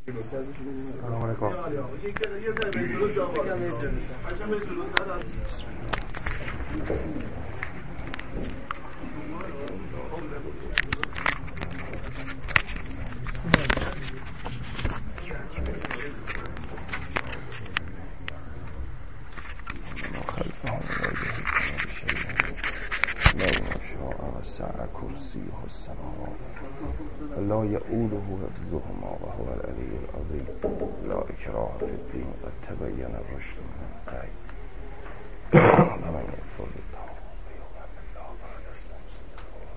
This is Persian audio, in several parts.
سلام علیکم. وسع کرسیه السماوات لا یؤوده حفظهما وهو العلی العظیم لا اکراه فی الدین قد تبین الرشد من الغی ومن یکفر بالله ویؤمن بالله فقد استمسک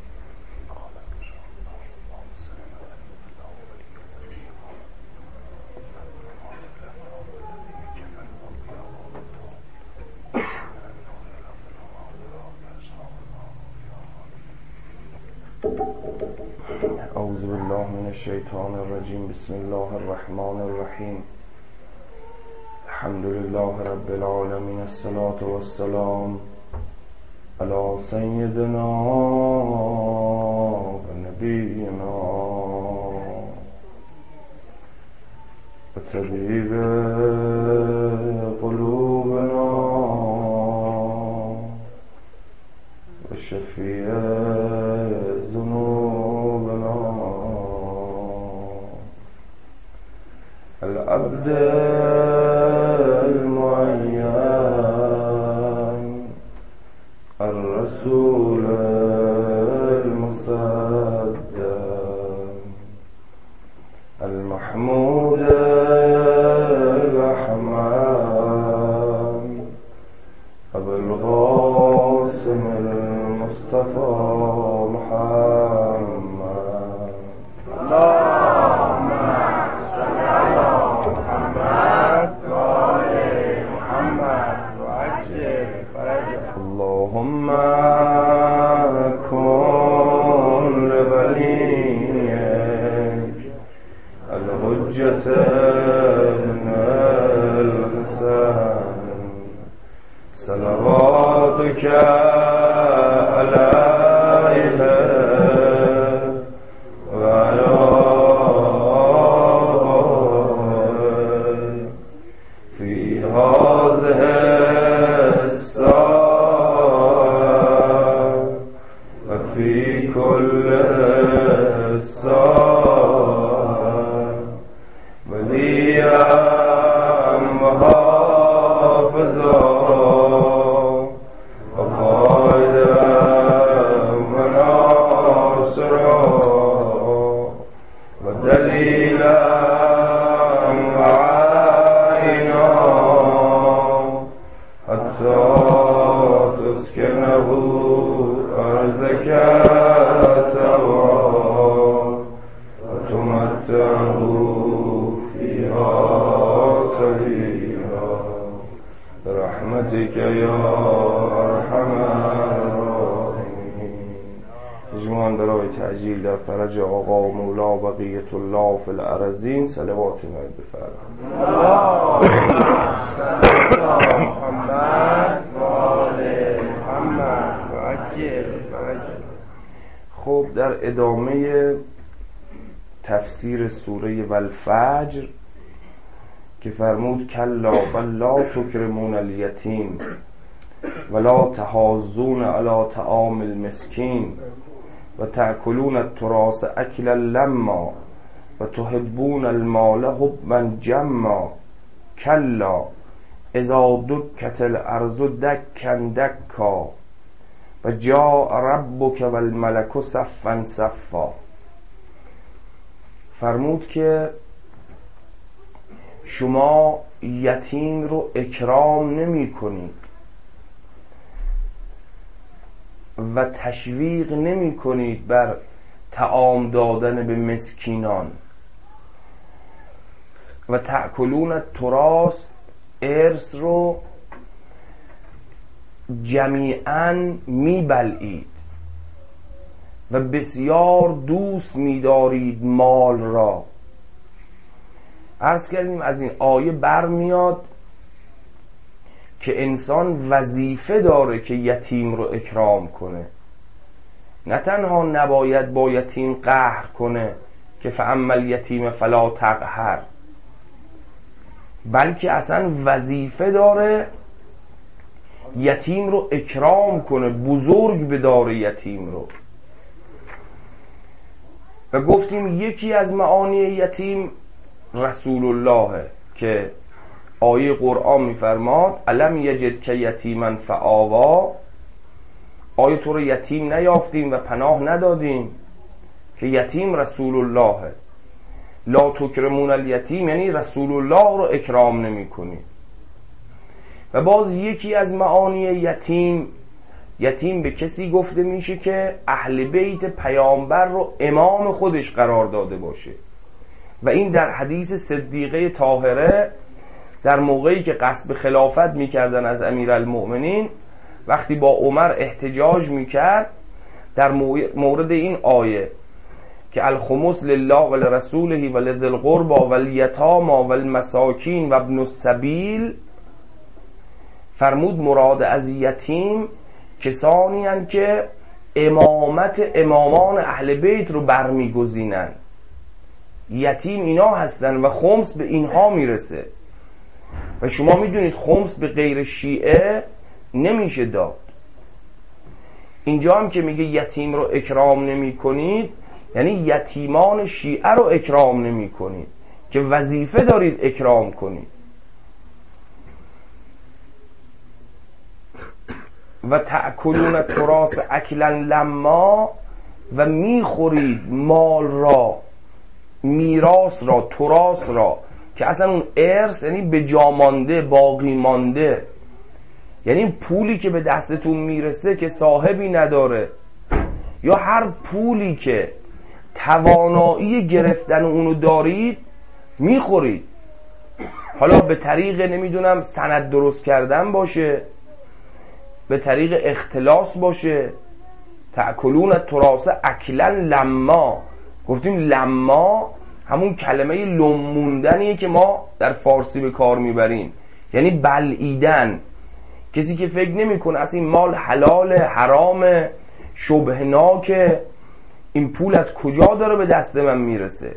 اعوذ بالله من الشیطان الرجیم. بسم الله الرحمن الرحیم. الحمد لله رب العالمین. الصلاة والسلام علی سیدنا و نبینا و طبیب قلوبنا و شفیع ذنوبنا العبد المعين الرسول المصدق المحمود الأحمد أبو القاسم المصطفى محمد. اللهم صل على محمد وآل محمد وعجل فرجه. اللهم كن لوليك الحجة ابن الحسن صلواتك عليه وعلى في هذه الساعة وفي كل الساعة وليا وحافظا وقائدا وناصرا ودليلا وعينا حتى تسكنه أرضك طوعا وتمتعه فيها طويلا برحمتك يا ارحم الراحمین. اجماعاً برای تعجیل در فرج آقا و مولا بقیت الله فی الارضین صلوات نایب بفرمایید. محمد و آل محمد و عجل فرجه. خب در ادامه تفسیر سوره والفجر که فرمود کلا بل لا تکرمون الیتیم ولا تحاضون علی طعام المسکین و تأکلون التراث اکلا لما و تحبون المال حبا جما کلا اذا دکت الارض دکا دکا و جاء ربک والملک صفا صفا. فرمود که شما یتیم رو اکرام نمی کنید و تشویق نمی کنید بر طعام دادن به مسکینان و تأکلون التراث ارث رو جمیعاً می بلعید و بسیار دوست می دارید مال را. عرض کردیم از این آیه برمیاد که انسان وظیفه داره که یتیم رو اکرام کنه، نه تنها نباید با یتیم قهر کنه که فاما الیتیم فلا تقهر، بلکه اصلا وظیفه داره یتیم رو اکرام کنه، بزرگ بداره یتیم رو. و گفتیم یکی از معانی یتیم رسول الله که آیه قرآن میفرماد الم یجد که یتیما فآوا، آیه تو رو یتیم نیافتیم و پناه ندادیم، که یتیم رسول الله. لا تکرمون الیتیم یعنی رسول الله رو اکرام نمی کنی. و باز یکی از معانی یتیم به کسی گفته میشه که اهل بیت پیامبر رو امام خودش قرار داده باشه. و این در حدیث صدیقه طاهره در موقعی که قصد خلافت میکردن از امیرالمؤمنین، وقتی با عمر احتجاج میکرد در مورد این آیه که الخمس لله و لرسوله و لذی القربى و الیتامی و المساکین و ابن السبیل، فرمود مراد از یتیم کسانی هستند که امامان اهل بیت رو برمیگزینن. یتیم اینا هستن و خمس به اینها میرسه. و شما میدونید خمس به غیر شیعه نمیشه داد. اینجا هم که میگه یتیم رو اکرام نمی کنید، یعنی یتیمان شیعه رو اکرام نمی کنید که وظیفه دارید اکرام کنید. و تأکلون التراث اکلا لما، و میخورید مال را، میراث را، تراث را، که اصلا اون ارث یعنی به جا مانده، باقی مانده، یعنی پولی که به دستتون میرسه که صاحبی نداره، یا هر پولی که توانایی گرفتن اونو دارید میخورید. حالا به طریق نمیدونم سند درست کردن باشه، به طریق اختلاس باشه. تأکلون التراث اکلا لما، گفتیم لما همون کلمه لموندنیه که ما در فارسی به کار میبریم، یعنی بلعیدن. کسی که فکر نمیکنه اصلا این مال حلال، حرام، شبهناکه، این پول از کجا داره به دست من میرسه.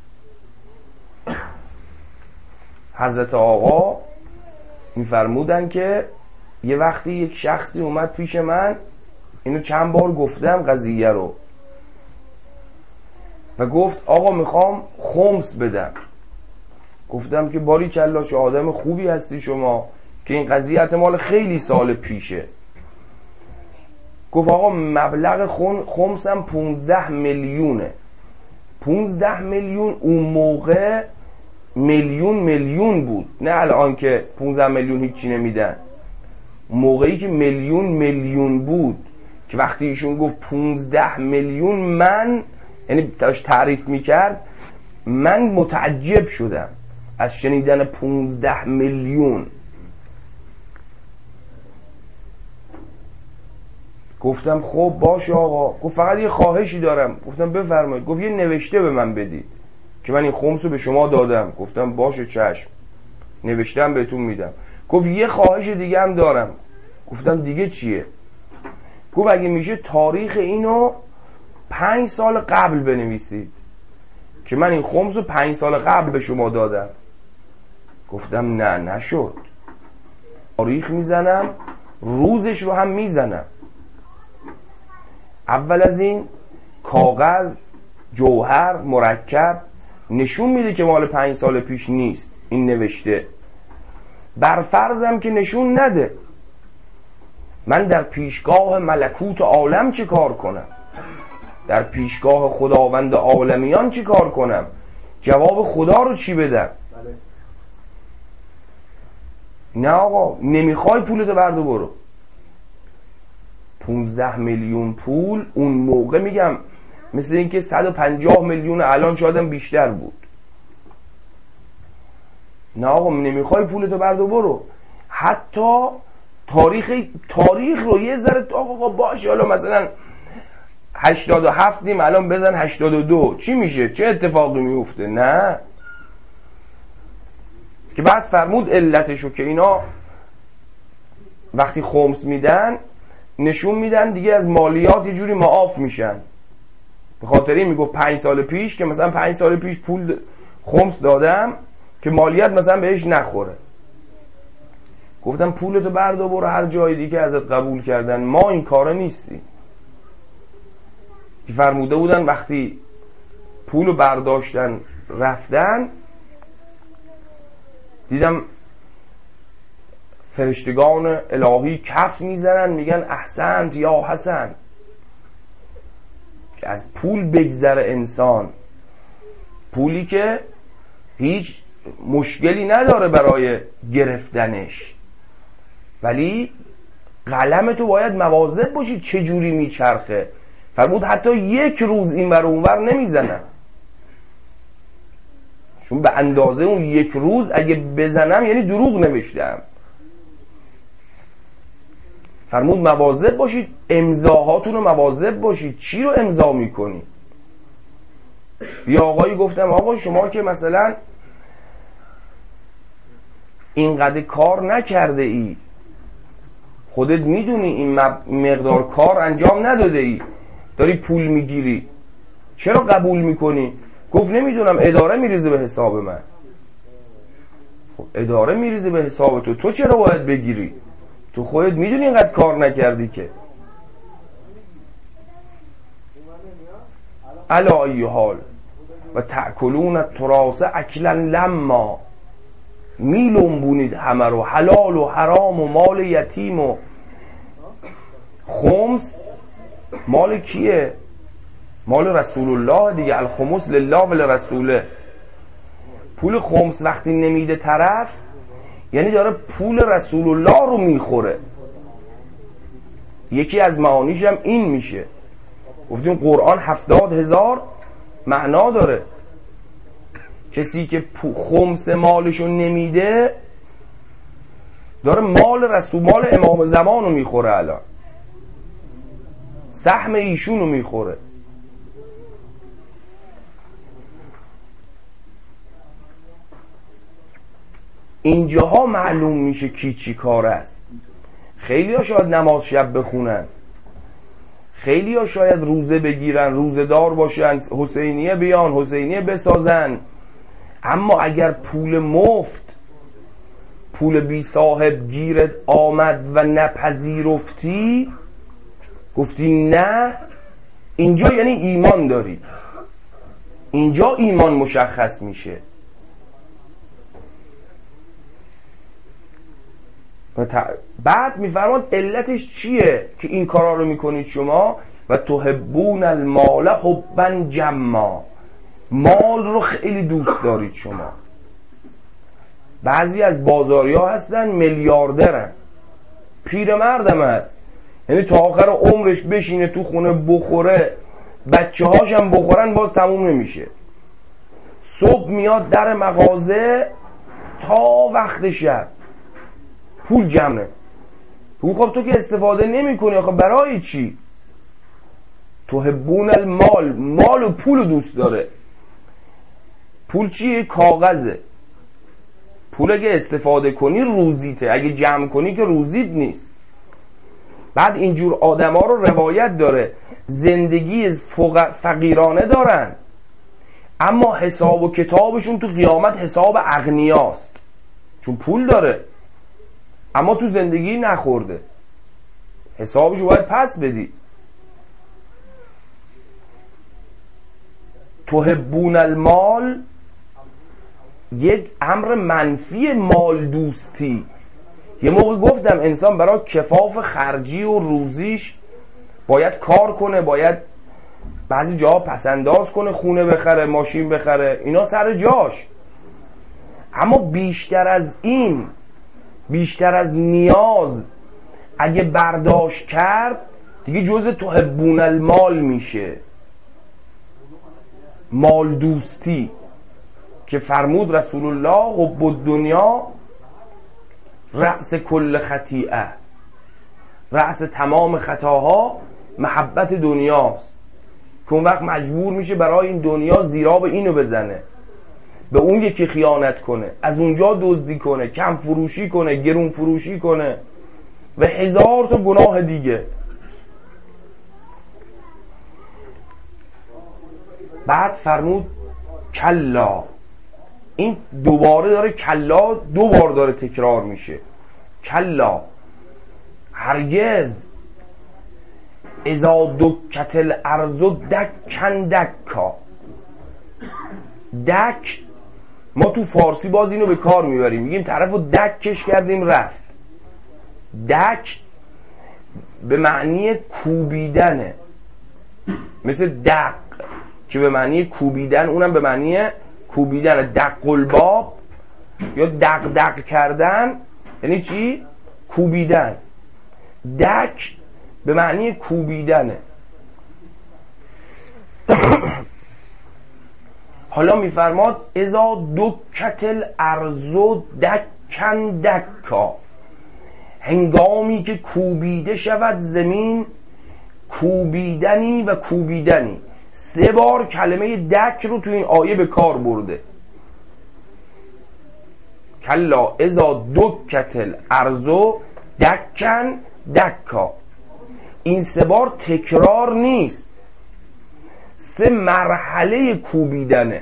حضرت آقا میفرمودن که یه وقتی یک شخصی اومد پیش من، اینو چند بار گفتم قضیه رو، و گفت آقا میخوام خمس بدم. گفتم که باری کلا چه آدم خوبی هستی شما که این قضیه احتمال خیلی سال پیشه. گفت آقا مبلغ خمسم 15 میلیونه. 15 میلیون اون موقع میلیون بود، نه الان که 15 میلیون هیچی نمیدن. موقعی که میلیون بود، که وقتی ایشون گفت 15 میلیون، من یعنی داشت تعریف میکرد، من متعجب شدم از شنیدن 15 میلیون. گفتم خب باشه آقا. گفت فقط یه خواهشی دارم. گفتم بفرمایید. گفت یه نوشته به من بدید که من این خمس رو به شما دادم. گفتم باشه چشم، نوشتم بهتون میدم. گفت یه خواهش دیگه هم دارم. گفتم دیگه چیه؟ گفت اگه میشه تاریخ اینو 5 سال قبل بنویسید که من این خمس رو 5 سال قبل به شما دادم. گفتم نه نشد. تاریخ میزنم، روزش رو هم میزنم. اول از این کاغذ، جوهر، مرکب نشون میده که مال 5 سال پیش نیست این نوشته. بر فرضم که نشون نده، من در پیشگاه ملکوت عالم چه کار کنم؟ در پیشگاه خداوند عالمیان چه کار کنم؟ جواب خدا رو چی بدم؟ نه آقا نمیخوای پولتو بردو برو. 15 میلیون پول اون موقع میگم مثل اینکه 150 میلیون الان شایدم بیشتر بود. نه آقا نمیخوای پولتو بردو برو. حتی تاریخ رو یه ذره آقا باشه، حالا مثلا 87 الان بزن 82، چی میشه؟ چه اتفاقی میفته؟ نه. که بعد فرمود علتشو که اینا وقتی خمس میدن نشون میدن دیگه از مالیات یه جوری معاف میشن. به خاطر این میگفت 5 سال پیش که مثلا 5 سال پیش پول خمس دادم، که مالیات مثلا بهش نخوره. گفتم پولتو بردار برو هر جای دیگه ازت قبول کردن، ما این کارا نیستیم. که فرموده بودن وقتی پولو برداشتن رفتن، دیدم فرشتگان الهی کف میزنن میگن احسنت یا حسن. که از پول بگذره انسان، پولی که هیچ مشکلی نداره برای گرفتنش، ولی قلم تو باید مواظب باشی چه جوری میچرخه. فرمود حتی یک روز این ور اون ور نمیزنم، چون به اندازه اون یک روز اگه بزنم یعنی دروغ نوشتم. فرمود مواظب باشید، امضاهاتون رو مواظب باشید، چی رو امضا میکنی. یه آقایی گفتم آقا شما که مثلا اینقدر کار نکرده ای، خودت میدونی این مقدار کار انجام نداده ای، داری پول میگیری، چرا قبول میکنی؟ گفت نمیدونم، اداره میریزه به حساب من. خب اداره میریزه به حساب تو چرا باید بگیری؟ تو خودت میدونی اینقدر کار نکردی که. علا ای حال و تأکلون التراث اکلا لما، میلنبونید همه رو، حلال و حرام و مال یتیم و خمس مال کیه؟ مال رسول الله دیگه. الخمس لله و لرسوله. پول خمس وقتی نمیده طرف یعنی داره پول رسول الله رو میخوره. یکی از معانیش هم این میشه، گفتیم قرآن 70,000 معنا داره. کسی که خمس مالشو نمیده داره مال رسول، مال امام زمان رو میخوره، الان سهم ایشون رو میخوره. اینجاها معلوم میشه کی چی کار است. خیلی ها شاید نماز شب بخونن، خیلی ها شاید روزه بگیرن، روزه دار باشن، حسینیه بیان، حسینیه بسازن، اما اگر پول مفت، پول بی صاحب گیرت آمد و نپذیرفتی، گفتی نه، اینجا یعنی ایمان داری، اینجا ایمان مشخص میشه. بعد میفرماد علتش چیه که این کارا رو میکنید شما؟ و تحبون المال حبا جما، مال رو خیلی دوست دارید شما. بعضی از بازاری ها هستن میلیاردرن، پیرمردم هست، یعنی تا آخر عمرش بشینه تو خونه بخوره، بچه هاشم بخورن باز تموم نمیشه. صبح میاد در مغازه تا وقت شب پول جمعه. خب تو که استفاده نمی کنی، آخه برای چی؟ تحبون المال، مال و پول دوست داره. پول چیه؟ کاغذه. پول اگه استفاده کنی روزیته، اگه جمع کنی که روزیت نیست. بعد اینجور آدم ها رو روایت داره زندگی فقیرانه دارن، اما حساب و کتابشون تو قیامت حساب اغنیاست، چون پول داره اما تو زندگی نخورده، حسابشو باید پس بدی. تحبون المال یک امر منفی مال دوستی. یه موقع گفتم انسان برای کفاف خرجی و روزیش باید کار کنه، باید بعضی جاها پسنداز کنه، خونه بخره، ماشین بخره، اینا سر جاش، اما بیشتر از این، بیشتر از نیاز اگه برداشت کرد دیگه جزء تحبون المال میشه، مال دوستی. که فرمود رسول الله حب الدنیا رأس کل خطیئه، رأس تمام خطاها محبت دنیاست. که اون وقت مجبور میشه برای این دنیا زیرا به اینو بزنه، به اون یکی خیانت کنه، از اونجا دزدی کنه، کم فروشی کنه، گرون فروشی کنه و هزار تا گناه دیگه. بعد فرمود کلا این دوباره داره کلا دو بار داره تکرار میشه. کلا هرگز اذا دکت الارض دکن دکا. دک ما تو فارسی باز اینو به کار میبریم، میگیم طرفو دکش کردیم رفت. دک به معنی کوبیدنه، مثل دق که به معنی کوبیدن، اونم به معنی کوبیدن. دق الباب یا دق دق کردن یعنی چی؟ کوبیدن. دک به معنی کوبیدنه. حالا میفرماد اذا دکت الارض دکن دکا، هنگامی که کوبیده شود زمین کوبیدنی و کوبیدنی. 3 بار کلمه دک رو تو این آیه به کار برده. کلا اذا دکت الارض دکن دکا. این 3 بار تکرار نیست، 3 مرحله کوبیدنه.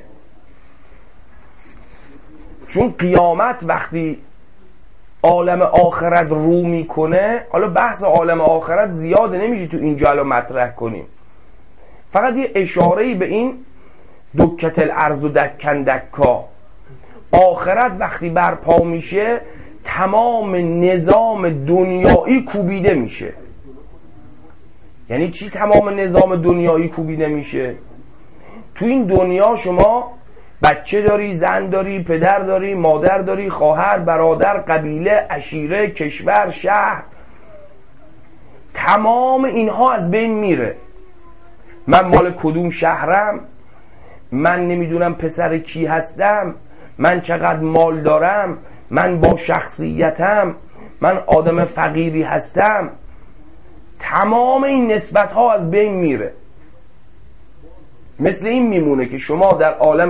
چون قیامت وقتی عالم آخرت رو میکنه، حالا بحث عالم آخرت زیاده نمیشه تو اینجا الان مطرح کنیم، فقط یه اشاره‌ای به این دکت الارض و دکن دکا. آخرت وقتی برپا میشه تمام نظام دنیایی کوبیده میشه. یعنی چی تمام نظام دنیایی کوبیده میشه؟ تو این دنیا شما بچه داری، زن داری، پدر داری، مادر داری، خواهر، برادر، قبیله، عشیره، کشور، شهر، تمام اینها از بین میره. من مال کدوم شهرم، من نمیدونم پسر کی هستم، من چقدر مال دارم، من با شخصیتم، من آدم فقیری هستم، تمام این نسبت ها از بین میره. مثل این میمونه که شما در عالم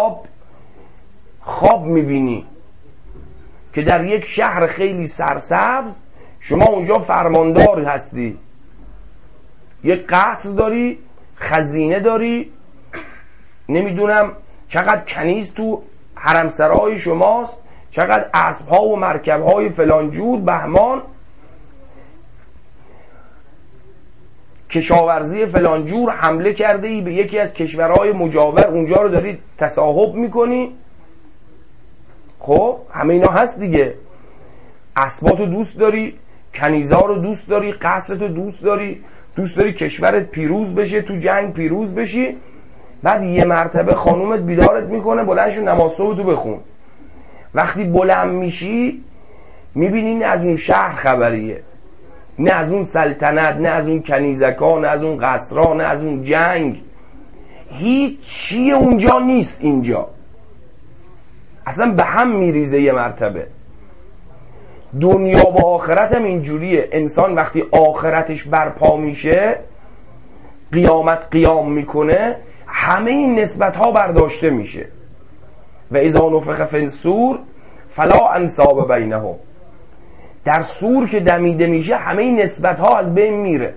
خواب میبینی که در یک شهر خیلی سرسبز شما اونجا فرماندار هستی، یک قصر داری، خزینه داری، نمیدونم چقدر کنیز تو حرمسرای شماست، چقدر اسب‌ها و مرکب‌های فلانجور بهمان، کشاورزی فلانجور حمله کرده ای به یکی از کشورهای مجاور، اونجا رو داری تصاحب میکنی. خب همه اینا هست دیگه. اسباتو دوست داری، کنیزا رو دوست داری، قصرتو دوست داری، دوست داری کشورت پیروز بشه، تو جنگ پیروز بشی. بعد یه مرتبه خانومت بیدارت میکنه بلند شو نماز صبح تو بخون. وقتی بلند میشی میبینی نه از اون شهر خبریه، نه از اون سلطنت، نه از اون کنیزکا، نه از اون قصرا، نه از اون جنگ، هیچ چیه اونجا نیست. اینجا اصلا به هم میریزه یه مرتبه. دنیا و آخرت هم اینجوریه. انسان وقتی آخرتش برپا میشه، قیامت قیام میکنه، همه این نسبت ها برداشته میشه. و اذا نفخ فی الصور فلا انساب بینهم. در صور که دمیده میشه همه این نسبت ها از بین میره.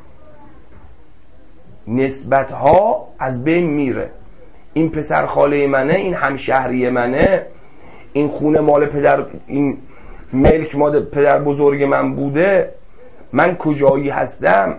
نسبت ها از بین میره. این پسر خاله منه، این همشهری منه، این خونه مال پدر، این ملک مال پدر بزرگ من بوده، من کجایی هستم.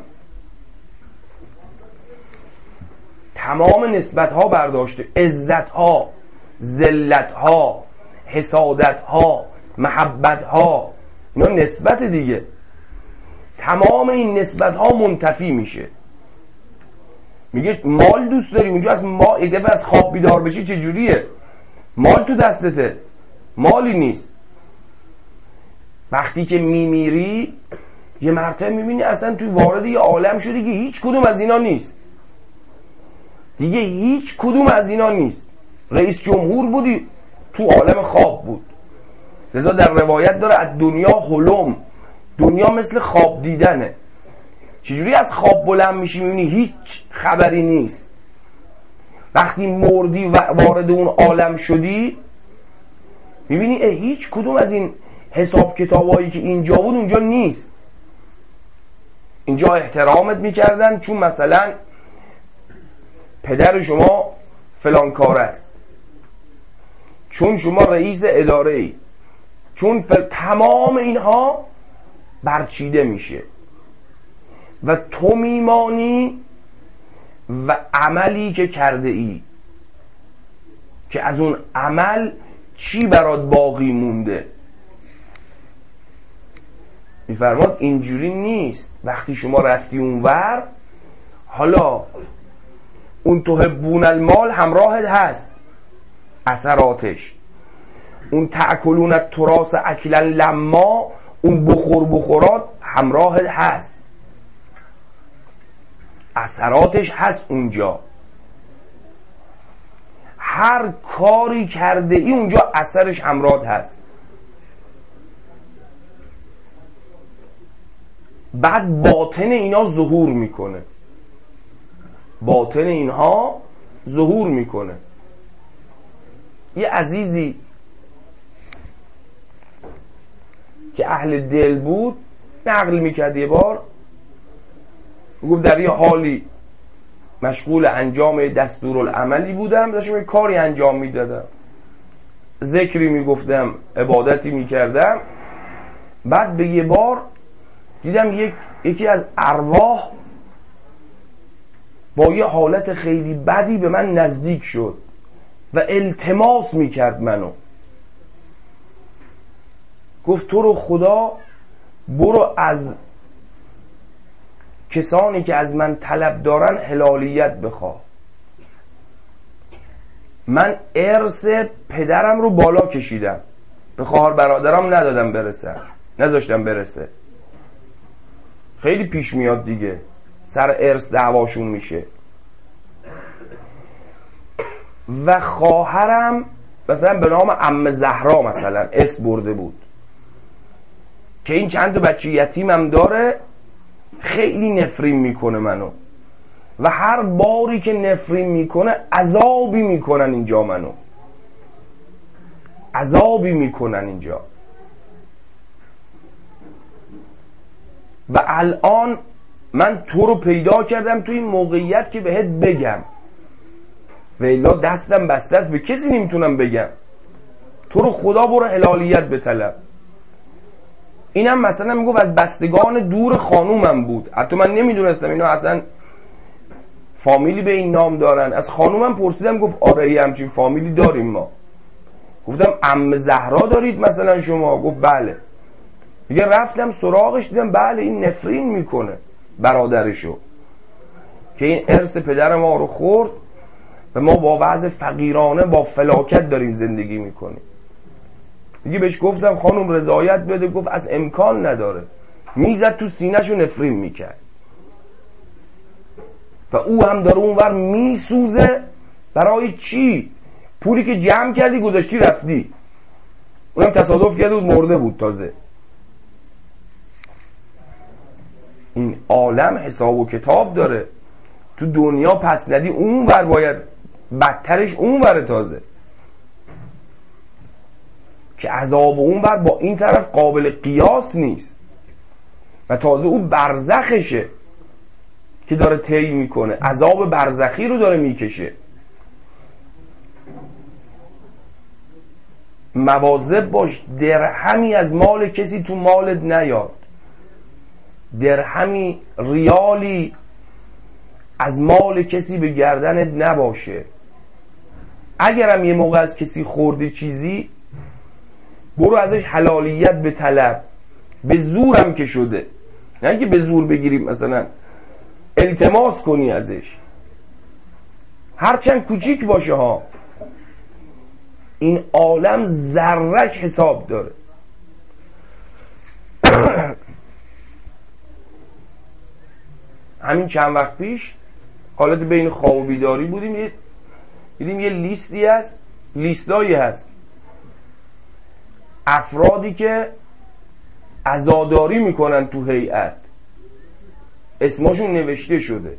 تمام نسبت ها برداشته. عزت ها، ذلت ها، حسادت ها، محبت ها، اینا نسبت دیگه. تمام این نسبت ها منتفی میشه. میگه مال دوست داری، اونجا از ما یه دفعه از خواب بیدار بشی چجوریه؟ مال تو دستته، مالی نیست. وقتی که میمیری یه مرتبه میبینی اصلا توی وارد یه عالم شدی که هیچ کدوم از اینا نیست دیگه، هیچ کدوم از اینا نیست. رئیس جمهور بودی تو عالم خواب بود. لذا در روایت داره از دنیا حلم، دنیا مثل خواب دیدنه. چجوری از خواب بلند میشی میبینی هیچ خبری نیست. وقتی مردی و وارد اون عالم شدی میبینی هیچ کدوم از این حساب کتابایی که اینجا بود اونجا نیست. اینجا احترامت میکردن چون مثلا پدر شما فلان کار است، چون شما رئیس اداره ای، چون تمام اینها برچیده میشه و تو میمانی و عملی که کرده ای که از اون عمل چی برات باقی مونده. میفرماد اینجوری نیست. وقتی شما رفتی اونور، حالا اون تحبون المال همراهت هست، اثراتش، اون تأکلون التراث اکلا لما، اون بخورات همراهت هست، اثراتش هست اونجا. هر کاری کرده ای اونجا اثرش همراهت هست. بعد باطن اینا ظهور میکنه، باطن اینها ظهور میکنه. یه عزیزی که اهل دل بود نقل میکرد، یه بار گفت در یه حالی مشغول انجام دستورالعملی بودم، داشتم یه کاری انجام میدادم، ذکری میگفتم، عبادتی میکردم. بعد به یه بار دیدم یکی از ارواح با یه حالت خیلی بدی به من نزدیک شد و التماس میکرد منو. گفت تو رو خدا برو از کسانی که از من طلب دارن حلالیت بخواه. من ارث پدرم رو بالا کشیدم، به خواهر برادرم ندادم برسه، نذاشتم برسه. خیلی پیش میاد دیگه، سر ارث دعواشون میشه. و خواهرم مثلا به نام عمه زهرا مثلا اسم برده بود که این چند تا بچه یتیمم داره، خیلی نفرین میکنه منو و هر باری که نفرین میکنه عذابی میکنن اینجا، منو عذابی میکنن اینجا. و الان من تو رو پیدا کردم تو این موقعیت که بهت بگم، و الا دستم بسته است، به کسی نمیتونم بگم. تو رو خدا برو حلالیت بطلب. اینم مثلا میگفت از بستگان دور خانومم بود، حتی من نمیدونستم اینا اصلا فامیلی به این نام دارن. از خانومم پرسیدم، گفت آره یه همچین فامیلی داریم ما. گفتم عمه زهرا دارید مثلا شما؟ گفت بله. دیگه رفتم سراغش، دیدم بله این نفرین میکنه برادرشو که این ارث پدر ما رو خورد و ما با وضع فقیرانه با فلاکت داریم زندگی میکنیم. دیگه بهش گفتم خانم رضایت بده، گفت از امکان نداره. میزد تو سینه‌شو نفرین میکرد و او هم داره اونور میسوزه. برای چی؟ پولی که جمع کردی گذاشتی رفتی، اونم تصادف کرده بود مرده بود تازه. این عالم حساب و کتاب داره. تو دنیا پس ندی اونور باید بدترش اونور تازه، که عذاب اونور با این طرف قابل قیاس نیست و تازه اون برزخشه که داره طی میکنه، عذاب برزخی رو داره میکشه. مواظب باش درهمی از مال کسی تو مالت نیاد، درهمی ریالی از مال کسی به گردنت نباشه. اگرم یه موقع از کسی خوردی چیزی، برو ازش حلالیت به طلب، به زورم که شده، نه که به زور بگیریم، مثلا التماس کنی ازش، هرچند کوچیک باشه ها. این عالم ذره‌اش حساب داره. همین چند وقت پیش حالت بین خواب و بیداری بودیم، دیدیم یه لیستی هست، لیستایی هست افرادی که عزاداری میکنن تو هیئت، اسمشون نوشته شده.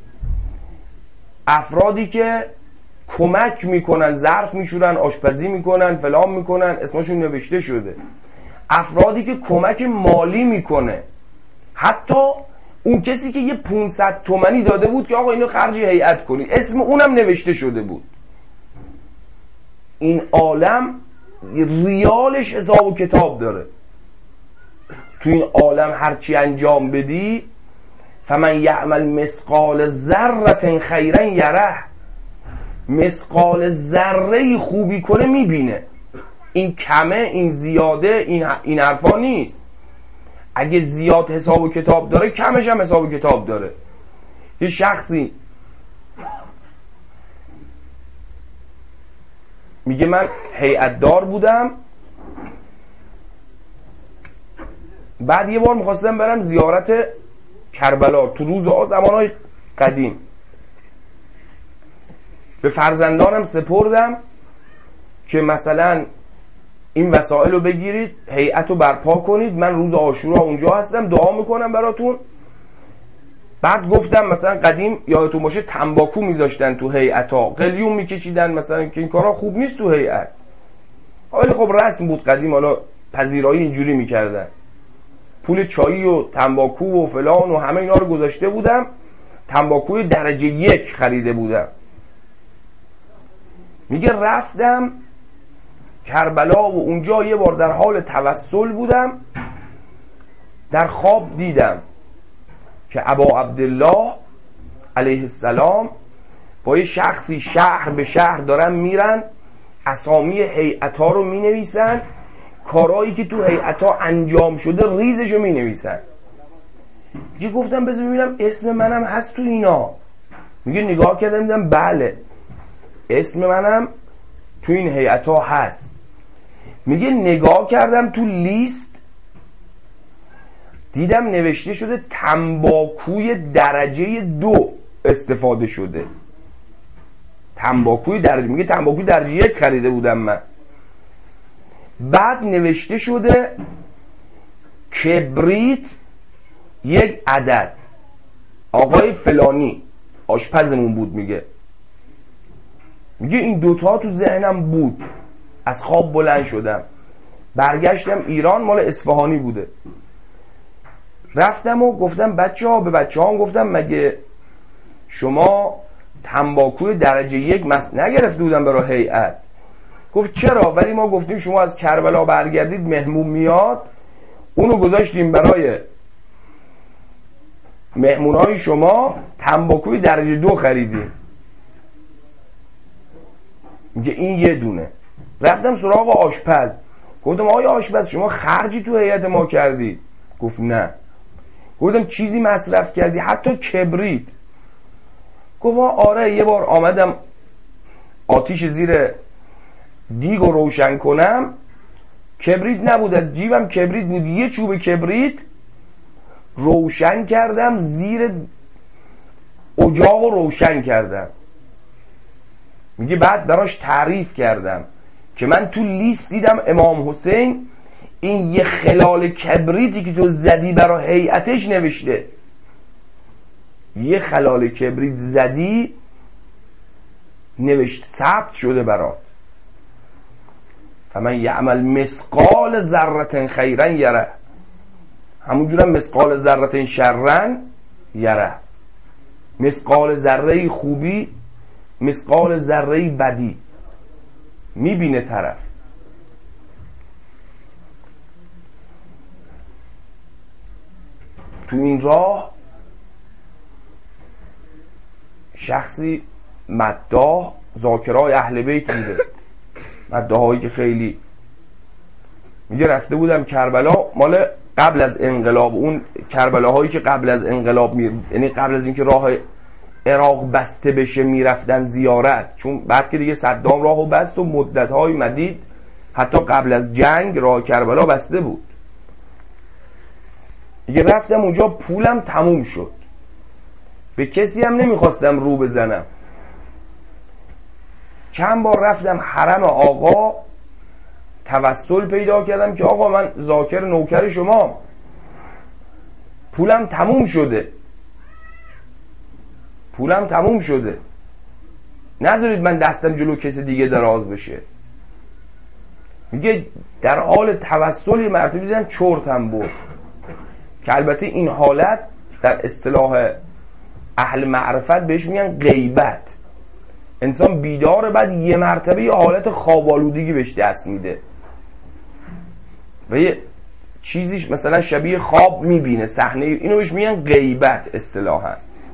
افرادی که کمک میکنن، ظرف میشورن، آشپزی میکنن، فلان میکنن، اسمشون نوشته شده. افرادی که کمک مالی میکنه، حتی اون کسی که یه 500 تومانی داده بود که آقا اینو خرج هیئت کنی، اسم اونم نوشته شده بود. این عالم ریالش حساب و کتاب داره. تو این عالم هرچی انجام بدی، فمن یعمل مثقال ذره خیرا یره، مثقال ذره خوبی کنه میبینه. این کمه، این زیاده، این حرفا نیست. اگه زیاد حساب و کتاب داره، کمش هم حساب و کتاب داره. یه شخصی میگه من هیئت‌دار بودم، بعد یه بار میخواستم برم زیارت کربلا تو روزها زمانهای قدیم، به فرزندانم سپردم که مثلا این وسایل رو بگیرید، هیئت رو برپا کنید، من روز عاشورا اونجا هستم، دعا میکنم براتون. بعد گفتم مثلا قدیم یادتون باشه تنباکو میذاشتن تو هیئت‌ها، قلیون میکشیدن مثلا، که این کارا خوب نیست تو هیئت. ولی خب رسم بود قدیم، حالا پذیرایی اینجوری میکردن. پول چایی و تنباکو و فلان و همه اینا رو گذاشته بودم، تنباکوی درجه 1 خریده بودم. میگه رفتم کربلا و اونجا یه بار در حال توسل بودم، در خواب دیدم که ابا عبدالله علیه السلام با یه شخصی شهر به شهر دارن میرن، اسامی هیئت‌ها رو مینویسن، کارهایی که تو هیئت‌ها انجام شده ریزش رو مینویسن. میگه گفتم بذار ببینم اسم منم هست تو اینا. میگه نگاه کردم دیدم بله اسم منم تو این هیئت‌ها هست. میگه نگاه کردم تو لیست، دیدم نوشته شده تنباکوی درجه 2 استفاده شده. تنباکوی درجه، میگه تنباکوی درجه 1 خریده بودم من. بعد نوشته شده کبریت 1 عدد، آقای فلانی آشپزمون بود. میگه این دوتا تو ذهنم بود. از خواب بلند شدم، برگشتم ایران، مال اصفهانی بوده. رفتم و گفتم به بچه ها گفتم مگه شما تنباکوی درجه 1 نگرفته بودن برای هیئت؟ گفت چرا، ولی ما گفتیم شما از کربلا برگردید مهمون میاد، اونو گذاشتیم برای مهمونای شما، تنباکوی درجه 2 خریدیم. میگه این یه دونه. رفتم سراغ آشپز، گفتم آیا آشپز شما خرجی تو هیئت ما کردی؟ گفت نه. گفتم چیزی مصرف کردی؟ حتی کبریت؟ گفت آره یه بار آمدم آتیش زیر دیگ رو روشن کنم، کبریت نبود، از جیبم کبریت بود، یه چوب کبریت روشن کردم، زیر اجاق رو روشن کردم. میگه بعد براش تعریف کردم که من تو لیست دیدم امام حسین این یه خلال کبریتی که تو زدی برای هیئتش نوشته، یه خلال کبریت زدی نوشت، ثبت شده برات. فمن یعمل مثقال ذره خیرا یره، همونجورم مثقال ذره شرا یره. مثقال ذره خوبی، مثقال ذره بدی میبینه طرف. تو این راه شخصی مداح، ذاکرای اهل بیت بوده، مداحایی که خیلی، میگه رفته بودم کربلا، مال قبل از انقلاب، اون کربلاهایی که قبل از انقلاب یعنی قبل از اینکه راه عراق بسته بشه میرفتن زیارت، چون بعد که دیگه صدام راهو بست و مدت‌های مدید حتی قبل از جنگ راه کربلا بسته بود. دیگه رفتم اونجا، پولم تموم شد، به کسی هم نمیخواستم رو بزنم. چند بار رفتم حرم آقا، توسل پیدا کردم که آقا من ذاکر نوکر شما، پولم تموم شده، پولم تموم شده، نذارید من دستم جلو کسی دیگه دراز بشه. میگه در حال توسل یه مرتبه دیدم چرتم برد، که البته این حالت در اصطلاح اهل معرفت بهش میگن غیبت. انسان بیداره، بعد یه مرتبه یه حالت خواب‌آلودگی بهش دست میده و یه چیزیش مثلا شبیه خواب میبینه صحنه، اینو بهش میگن غیبت اصطلاحاً.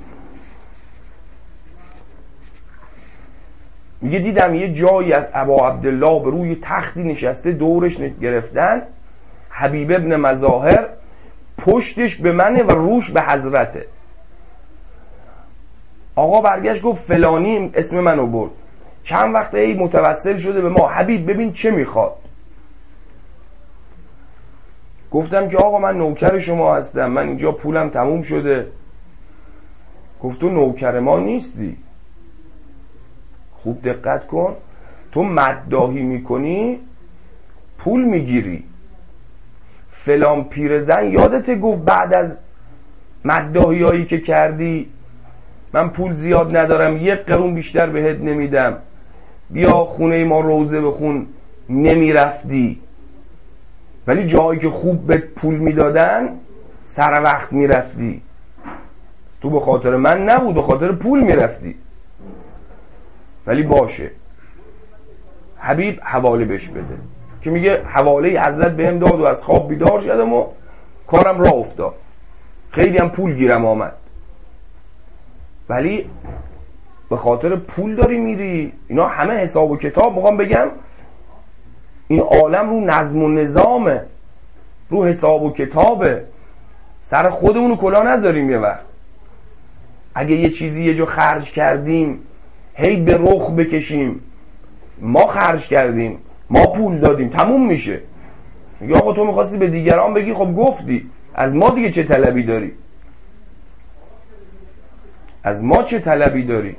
میگه دیدم یه جایی از ابا عبدالله به روی تختی نشسته، دورش گرفتن، حبیب ابن مظاهر پشتش به منه و روش به حضرته. آقا برگشت گفت فلانی اسم منو برد، چند وقته ای متوسل شده به ما، حبیب ببین چه میخواد. گفتم که آقا من نوکر شما هستم، من اینجا پولم تموم شده. گفت تو نوکر ما نیستی، خوب دقت کن، تو مداحی میکنی پول میگیری. فلان پیرزن یادته گفت بعد از مداحی هایی که کردی من پول زیاد ندارم، 1 قرون بیشتر بهت نمیدم، بیا خونه ما روزه بخون، نمیرفتی. ولی جایی که خوب بهت پول میدادن سر وقت میرفتی. تو به خاطر من نبود، به خاطر پول میرفتی. ولی باشه، حبیب حواله بهش بده، که میگه حواله حضرت بهم داد و از خواب بیدار شدم و کارم راه افتاد، خیلی هم پول گیرم آمد. ولی به خاطر پول داری میری. اینا همه حساب و کتاب. میخوام بگم این عالم رو نظم و نظامه، رو حساب و کتابه. سر خودمونو کلا نذاریم. یه وقت اگه یه چیزی یه جا خرج کردیم هی به رخ بکشیم ما خرج کردیم، ما پول دادیم، تموم میشه. میگه آقا تو میخواستی به دیگران بگی، خب گفتی، از ما دیگه چه طلبی داری؟ از ما چه طلبی داری؟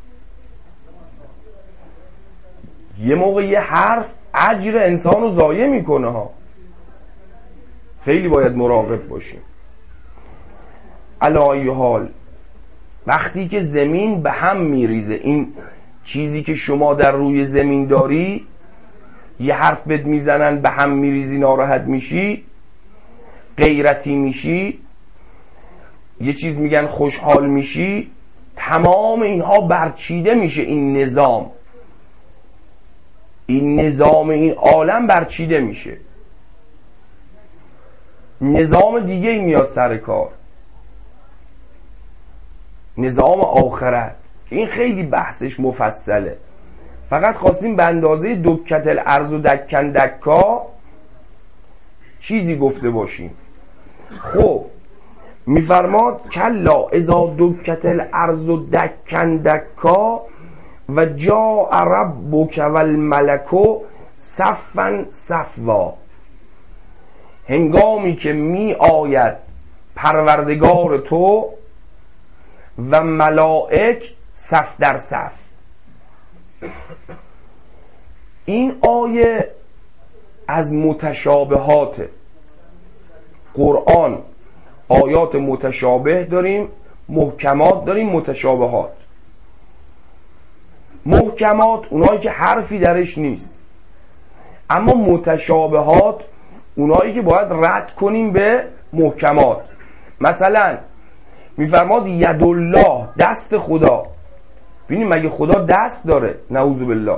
یه موقع یه حرف اجر انسان رو ضایع میکنه ها. خیلی باید مراقب باشیم. علی ای حال وقتی که زمین به هم میریزه، این چیزی که شما در روی زمین داری، یه حرف بهت میزنن به هم میریزی، ناراحت میشی، غیرتی میشی، یه چیز میگن خوشحال میشی، تمام اینها برچیده میشه. این نظام این عالم برچیده میشه. نظام دیگه میاد سر کار، نظام آخرت، که این خیلی بحثش مفصله. فقط خواستیم به اندازه دکت الارض و دکن دکا چیزی گفته باشیم. خب میفرماد کلا اذا دکت الارض و دکن دکا و جاء ربک والملک صفا صفوا. هنگامی که می آید پروردگار تو و ملائک صف در صف. این آیه از متشابهات قرآن. آیات متشابه داریم، محکمات داریم، متشابهات. محکمات اونایی که حرفی درش نیست، اما متشابهات اونایی که باید رد کنیم به محکمات. مثلا میفرماد یدالله، دست خدا. ببینیم مگه خدا دست داره؟ نعوذ بالله.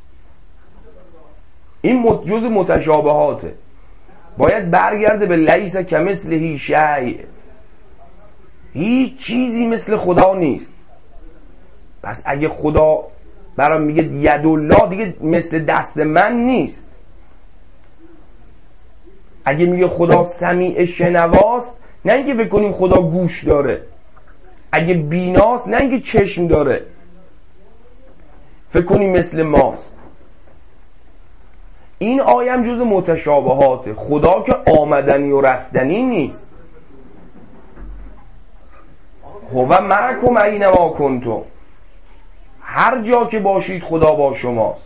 این جز متشابهاته، باید برگرده به لیس کمثله شیء. هیچ چیزی مثل خدا نیست. پس اگه خدا برام میگه یدالله، دیگه مثل دست من نیست. اگه میگه خدا سمیع شنواست، نه اینکه بکنیم خدا گوش داره. اگه بیناست، نه اینکه چشم داره فکر کنیم مثل ماست. این آیم جز متشابهاته. خدا که آمدنی و رفتنی نیست. هو معکم اینما کنتم، هر جا که باشید خدا با شماست.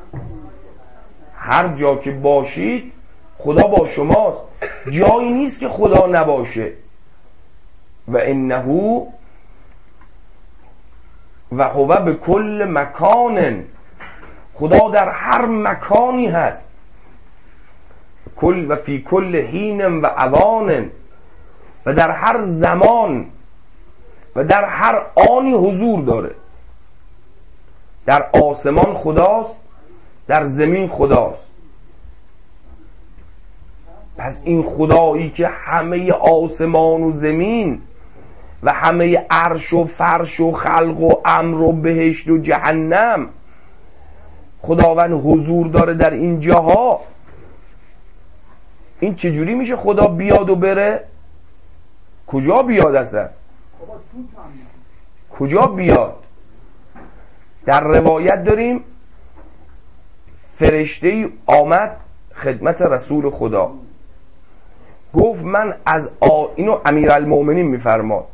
هر جا که باشید خدا با شماست. جایی نیست که خدا نباشه. و انه و هو به کل مکان، خدا در هر مکانی هست. کل و فی کل حین و اوان، و در هر زمان و در هر آنی حضور داره. در آسمان خداست، در زمین خداست. پس این خدایی که همه آسمان و زمین و همه عرش و فرش و خلق و امر و بهشت و جهنم، خداوند حضور داره در این جاها، این چجوری میشه خدا بیاد و بره؟ کجا بیاد اصلا؟ کجا بیاد؟ در روایت داریم فرشته‌ای آمد خدمت رسول خدا، گفت من از اینو امیرالمومنین میفرماد،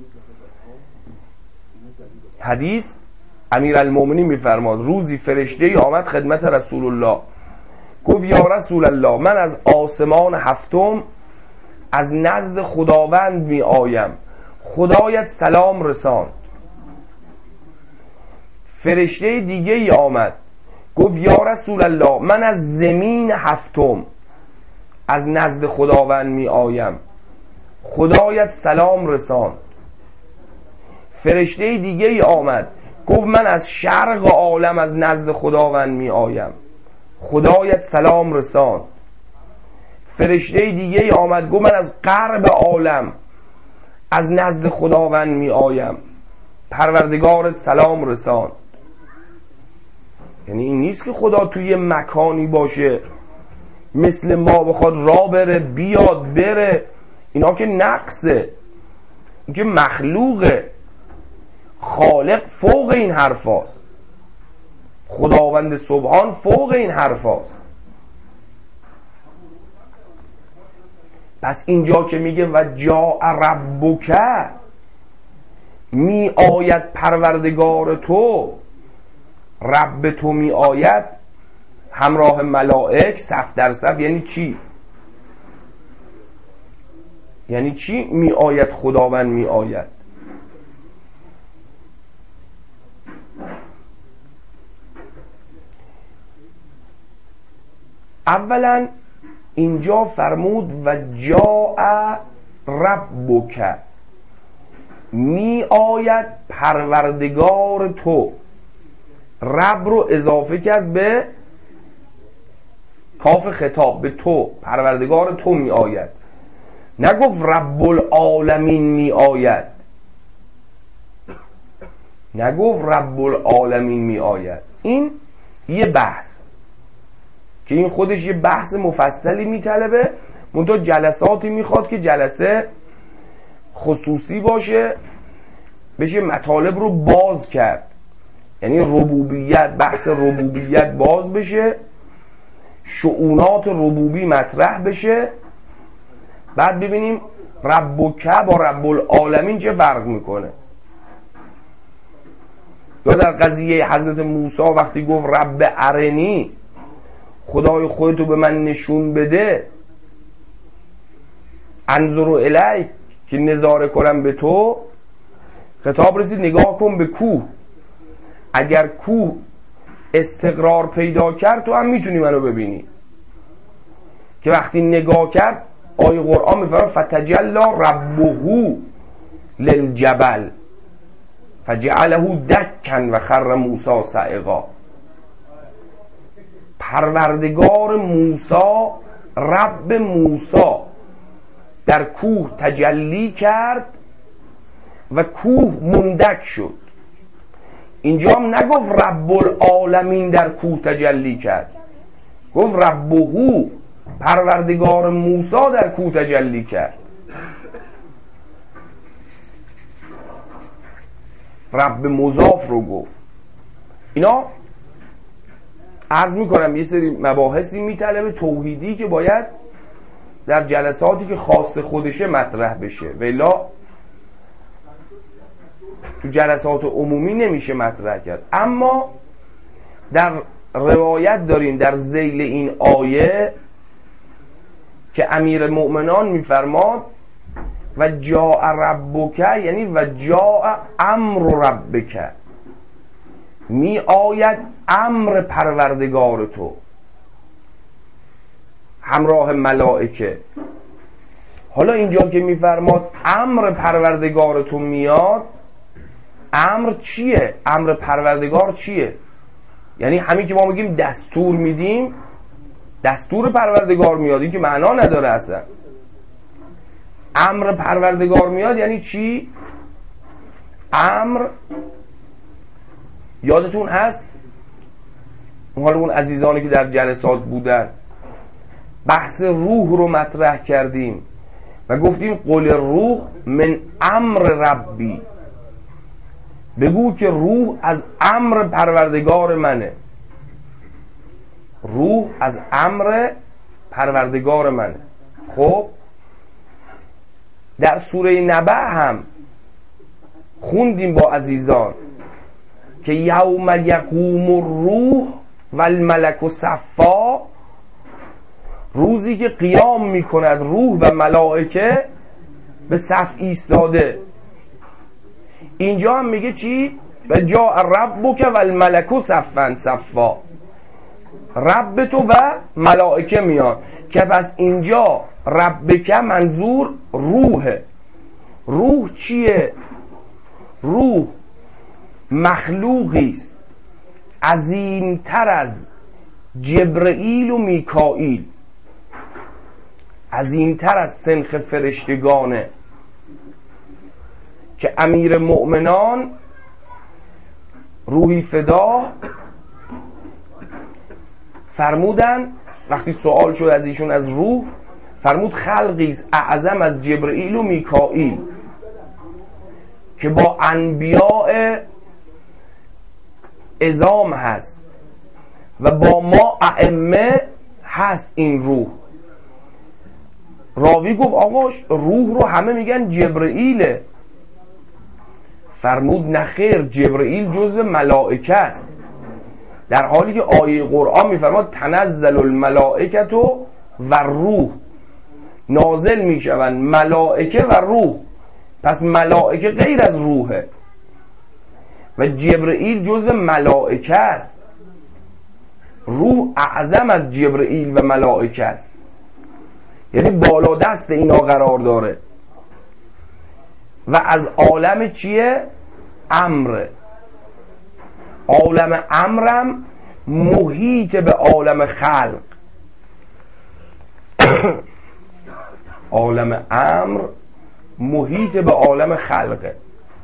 حدیث امیرالمومنین میفرماد، روزی فرشته‌ای آمد خدمت رسول الله، گفت یا رسول الله من از آسمان هفتم از نزد خداوند می آیم، خدایت سلام رساند. فرشته دیگه ای آمد گفت یا رسول الله من از زمین هفتم از نزد خداوند می آیم، خدایت سلام رساند. فرشته دیگه ای آمد گفت من از شرق عالم از نزد خداوند می آیم، خدایت سلام رساند. فرشته دیگه ای آمد گفت من از غرب عالم از نزد خداوند می آیم، پروردگارت سلام رساند. یعنی این نیست که خدا توی مکانی باشه مثل ما بخواد راه بره بیاد بره، اینا که نقصه، این که مخلوقه. خالق فوق این حرف هاست، خداوند سبحان فوق این حرف هاست. پس اینجا که میگه و جاء ربک، می آید پروردگار تو، رب تو می آید همراه ملائک صف در صف. یعنی چی؟ یعنی چی می آید خداوند می آید؟ اولا اینجا فرمود و جاء ربک، می آید پروردگار تو، رب رو اضافه کرد به کاف خطاب، به تو، پروردگار تو می آید. نگفت رب العالمین می آید، نگفت رب العالمین می آید. این یه بحث که این خودش یه بحث مفصلی میطلبه، منتها جلساتی میخواد که جلسه خصوصی باشه، بشه مطالب رو باز کرد. یعنی ربوبیت، بحث ربوبیت باز بشه، شؤونات ربوبی مطرح بشه، بعد ببینیم ربک با رب العالمین چه فرق میکنه. یا در قضیه حضرت موسی وقتی گفت رب ارنی، خدای خودتو به من نشون بده، انظر الیک، که نظاره کنم به تو، خطاب رسید نگاه کن به کوه، اگر کوه استقرار پیدا کرد تو هم میتونی منو ببینی. که وقتی نگاه کرد آیه قرآن میفرماید فتجلی ربه للجبل فجعله دکا و خر موسی صعقا. پروردگار موسی، رب موسی در کوه تجلی کرد و کوه مندک شد. اینجا هم نگفت رب العالمین در کوه تجلی کرد، گفت ربهو، پروردگار موسی در کوه تجلی کرد. رب مضاف رو گفت. اینا عرض میکنم یه سری مباحثی میطلبه توحیدی که باید در جلساتی که خاص خودشه مطرح بشه، ولی تو جلسات عمومی نمیشه مطرح کرد. اما در روایت داریم در ذیل این آیه که امیر المؤمنان میفرماد و جاء ربک، یعنی و جاء امر ربک، می آید امر پروردگار تو همراه ملائکه. حالا اینجا که میفرماد امر پروردگار تو میاد، امر چیه؟ امر پروردگار چیه؟ یعنی همین که ما میگیم دستور میدیم، دستور پروردگار میاد، این که معنا نداره اصلا. امر پروردگار میاد یعنی چی؟ امر یادتون هست حالا اون عزیزانی که در جلسات بودن بحث روح رو مطرح کردیم و گفتیم قل روح من امر ربی، بگو که روح از امر پروردگار منه. روح از امر پروردگار منه. خب در سوره نبأ هم خوندیم با عزیزان که یوم یقوم الروح و الملک صفا، روزی که قیام میکند روح و ملائکه به صف ایستاده. اینجا هم میگه چی؟ و جاء ربک و الملک صفا صفا، رب تو و ملائکه میان. که پس اینجا ربک منظور روحه. روح چیه؟ روح مخلوقی است عظیمتر از جبرئیل و میکائیل، عظیمتر از سنخ فرشتگانه، که امیر مؤمنان روحی فدا فرمودن وقتی سوال شد از ایشون از روح، فرمود خلقی است اعظم از جبرئیل و میکائیل که با انبیاء عظام هست و با ما ائمه هست. این روح، راوی گفت آقا روح رو همه میگن جبرئیله. فرمود نخیر، جبرئیل جزو ملائکه است، در حالی که آیه قرآن میفرماد تنزل الملائکه و روح، نازل میشوند ملائکه و روح. پس ملائکه غیر از روحه و جبرئیل جزو ملائکه است. روح اعظم از جبرئیل و ملائکه است، یعنی بالا دست اینا قرار داره و از عالم چیه؟ امر. عالم امرم محیط به عالم خلق. عالم امر محیط به عالم خلقه.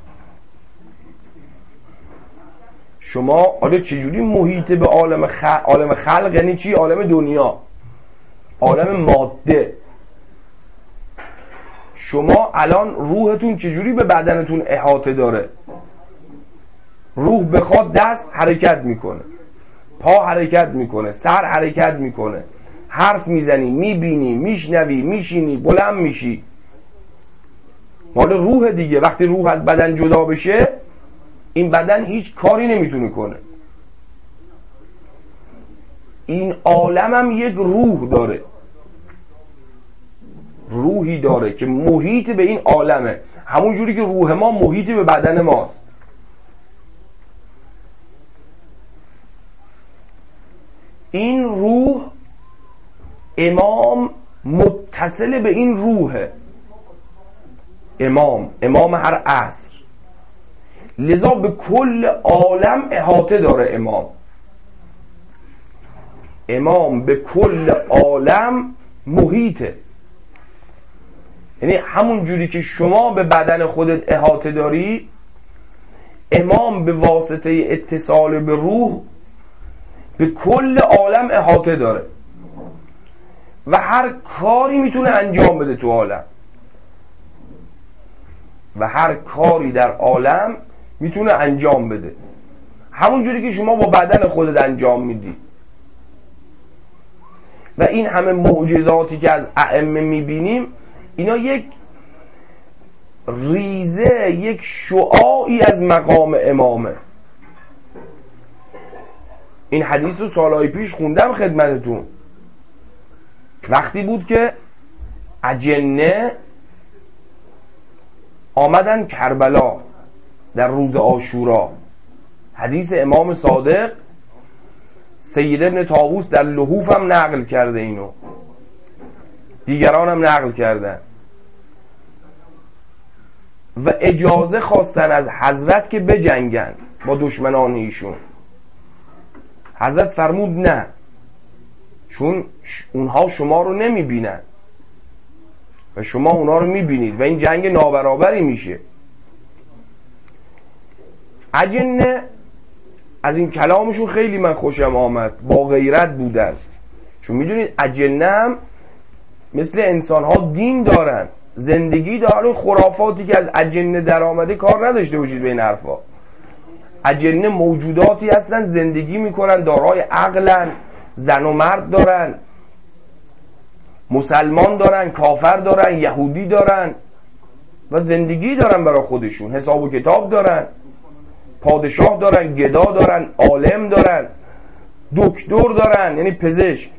شما آره چجوری محیط به عالم عالم خلق یعنی چی؟ عالم دنیا، عالم ماده. شما الان روحتون چجوری به بدنتون احاطه داره؟ روح بخواد دست حرکت میکنه، پا حرکت میکنه، سر حرکت میکنه، حرف میزنی، میبینی، میشنوی، میشینی، بلند میشی. مال روح دیگه. وقتی روح از بدن جدا بشه این بدن هیچ کاری نمیتونه کنه. این عالم هم یک روح داره، روحی داره که محیط به این عالمه، همون جوری که روح ما محیط به بدن ماست. این روح امام متصل به این روحه، امام هر عصر، لذا به کل عالم احاطه داره. امام به کل عالم محیطه، یعنی همون جوری که شما به بدن خودت احاطه داری، امام به واسطه اتصال به روح به کل عالم احاطه داره و هر کاری میتونه انجام بده تو عالم و هر کاری در عالم میتونه انجام بده، همون جوری که شما با بدن خودت انجام میدی. و این همه معجزاتی که از ائمه میبینیم اینا یک ریزه، یک شعاعی از مقام امامه. این حدیث رو سالهای پیش خوندم خدمتتون. وقتی بود که اجنه آمدن کربلا در روز عاشورا، حدیث امام صادق، سید ابن طاووس در لحوف هم نقل کرده، اینو دیگران هم نقل کردن. و اجازه خواستن از حضرت که بجنگن با دشمنان ایشون. حضرت فرمود نه، چون اونها شما رو نمیبینن و شما اونها رو میبینید و این جنگ نابرابری میشه. اجنه از این کلامشون خیلی من خوشم آمد، با غیرت بودن، چون میدونید اجنه هم مثل انسان ها دین دارن، زندگی دارن. خرافاتی که از اجنه در آمده کار نداشته باشید به این حرفا. اجنه موجوداتی هستن زندگی میکنن، دارای عقلن، زن و مرد دارن، مسلمان دارن، کافر دارن، یهودی دارن و زندگی دارن برای خودشون، حساب و کتاب دارن، پادشاه دارن، گدا دارن، عالم دارن، دکتر دارن یعنی پزشک.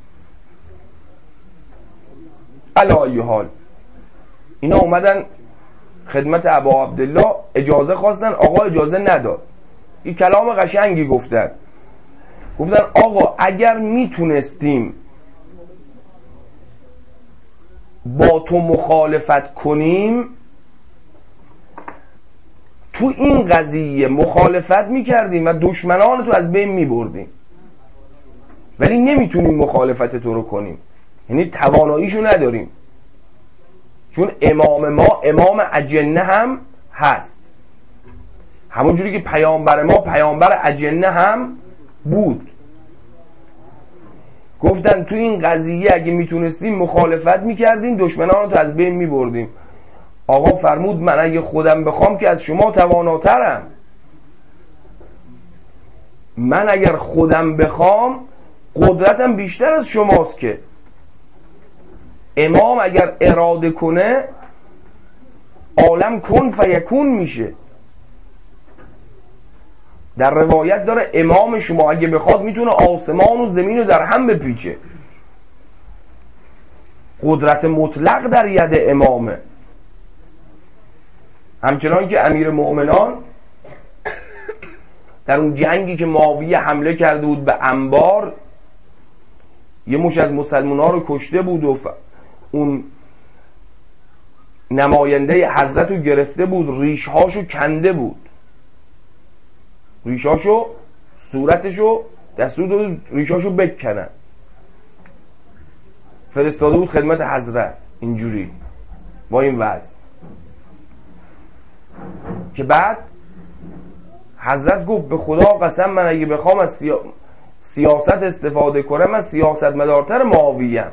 علی ای حال اینا اومدن خدمت ابا عبدالله، اجازه خواستن، آقا اجازه نداد. این کلام قشنگی گفتن آقا اگر میتونستیم با تو مخالفت کنیم، تو این قضیه مخالفت میکردیم و دشمنان تو از بین میبردیم، ولی نمیتونیم مخالفت تو رو کنیم، یعنی تواناییشو نداریم، چون امام ما امام اجنه هم هست، همون جوری که پیامبر ما پیامبر اجنه هم بود. گفتن تو این قضیه اگه میتونستیم مخالفت میکردیم، دشمنان رو تو از بین میبردیم. آقا فرمود من اگه خودم بخوام که از شما تواناترم، من اگر خودم بخوام قدرتم بیشتر از شماست. که امام اگر اراده کنه عالم کن فیکون میشه. در روایت داره امام شما اگه بخواد میتونه آسمان و زمین رو در هم بپیچه. قدرت مطلق در ید امامه. همچنان که امیر مؤمنان در اون جنگی که معاویه حمله کرده بود به انبار، یه مش از مسلمان ها رو کشته بود و اون نماینده حضرت رو گرفته بود، ریشهاشو کنده بود، ریشاشو صورتشو دستور داده ریشاشو بکنن، فرستاده بود خدمت حضرت اینجوری با این وضع، که بعد حضرت گفت به خدا قسم من اگه بخوام از سیاست استفاده کنم من سیاست مدارتر معاویه‌ام.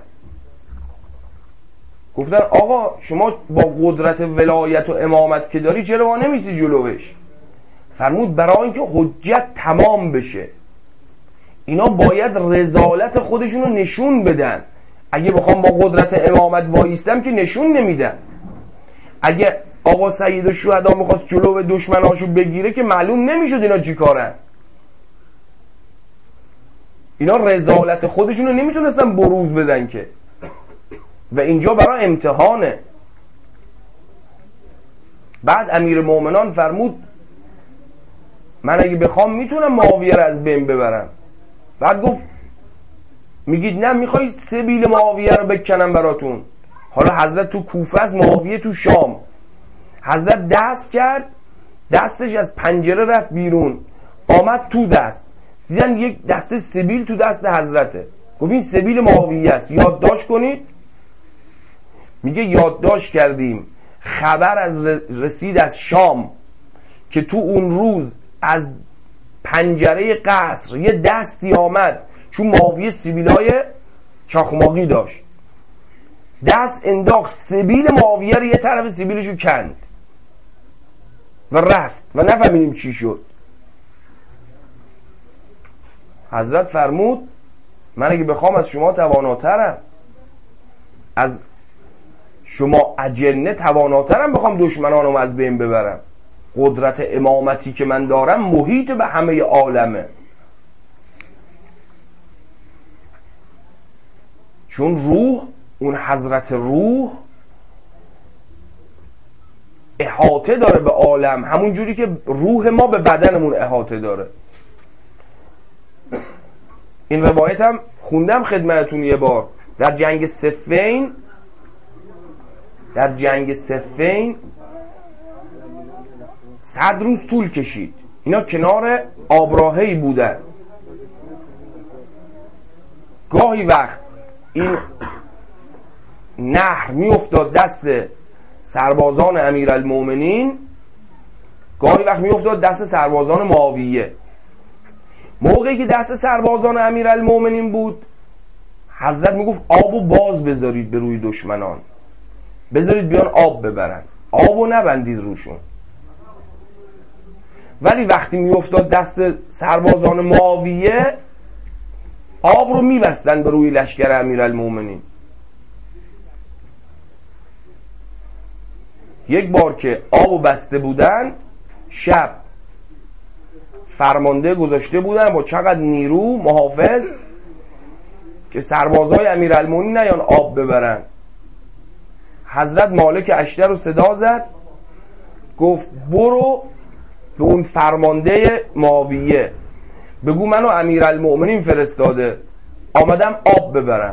گفتن آقا شما با قدرت ولایت و امامت که داری چرا ما نمیسی جلوش؟ فرمود برای اینکه حجت تمام بشه اینا باید رذالت خودشون رو نشون بدن. اگه بخوام با قدرت امامت وایستم که نشون نمیدن. اگه آقا سید الشهدا میخواست جلو دشمناشو بگیره که معلوم نمیشد اینا چی کارن. اینا رذالت خودشون رو نمیتونستن بروز بدن که، و اینجا برای امتحانه. بعد امیر مومنان فرمود من اگه بخوام میتونم معاویه رو از بین ببرم. بعد گفت میگید نه میخوای سبیل معاویه رو بکنم براتون. حالا حضرت تو کوفه است، معاویه تو شام. حضرت دست کرد، دستش از پنجره رفت بیرون، آمد تو دست، دیدن یک دسته سبیل تو دست حضرته. گفت این سبیل معاویه است، یادداشت کنید. میگه یادداشت کردیم. خبر از رسید از شام که تو اون روز از پنجره قصر یه دستی آمد، چون معاویه سبیلای چاخماقی داشت، دست انداخت سبیل معاویه رو یه طرف سبیلشو کند و رفت و نفهمیدیم چی شد. حضرت فرمود من اگه بخوام از شما تواناترم، از شما اجنه تواناترم، بخوام دشمنانم از بین ببرم. قدرت امامتی که من دارم محیط به همه عالمه، چون روح، اون حضرت روح احاطه داره به عالم، همون جوری که روح ما به بدنمون احاطه داره. این روایت هم خوندم خدمتتون یه بار. در جنگ صفین 100 روز طول کشید. اینا کنار آبراهه‌ای بودن. گاهی وقت این نهر می افتاد دست سربازان امیرالمومنین، گاهی وقت می افتاد دست سربازان معاویه. موقعی که دست سربازان امیرالمومنین بود، حضرت می گفت آبو باز بذارید به روی دشمنان، بذارید بیان آب ببرن، آبو نبندید روشون. ولی وقتی می افتاد دست سربازان معاویه، آب رو می بستن به روی لشکر امیرالمومنین. یک بار که آبو بسته بودن، شب فرمانده گذاشته بودن با چقدر نیرو محافظ که سربازای امیرالمومنین نیان آب ببرن. حضرت مالک اشتر رو صدا زد، گفت برو به اون فرمانده معاویه بگو منو امیرالمومنین فرستاده، آمدم آب ببرم.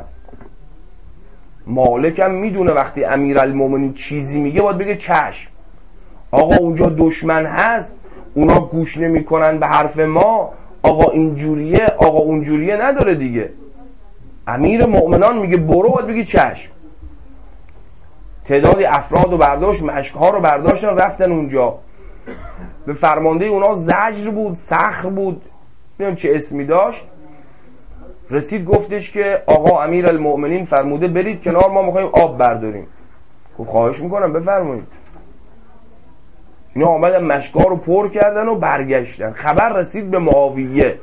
مالکم میدونه وقتی امیرالمومنین چیزی میگه باید بگه چشم. آقا اونجا دشمن هست، اونا گوش نمیکنن به حرف ما، آقا اینجوریه آقا اونجوریه نداره دیگه. امیر مؤمنان میگه برو، باید بگی چشم. تعدادی افراد رو برداشت، مشک‌ها رو برداشتن رفتن اونجا. به فرمانده اونا زجر بود، صخر بود، نمیدونم چه اسمی داشت. رسید گفتش که آقا امیرالمؤمنین فرموده برید کنار، ما میخوایم آب برداریم. خب خواهش میکنم بفرمایید. اینا آمدن مشک‌ها رو پر کردن و برگشتن. خبر رسید به معاویه.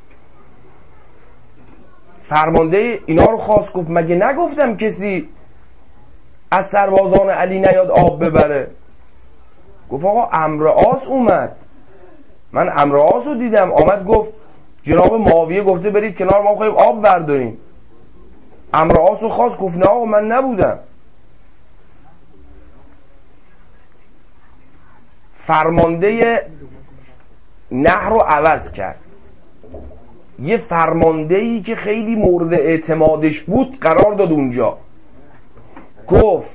فرمانده اینا رو خواست، گفت مگه نگفتم کسی از سربازان علی نیاد آب ببره؟ گفت آقا عمرو عاص اومد، من عمرو عاص رو دیدم، آمد گفت جناب معاویه گفته برید کنار، ما می‌خوایم آب برداریم. عمرو عاص رو خواست، گفت نه آقا من نبودم. فرمانده نهر رو عوض کرد. یه فرماندهی که خیلی مورد اعتمادش بود قرار داد اونجا. گفت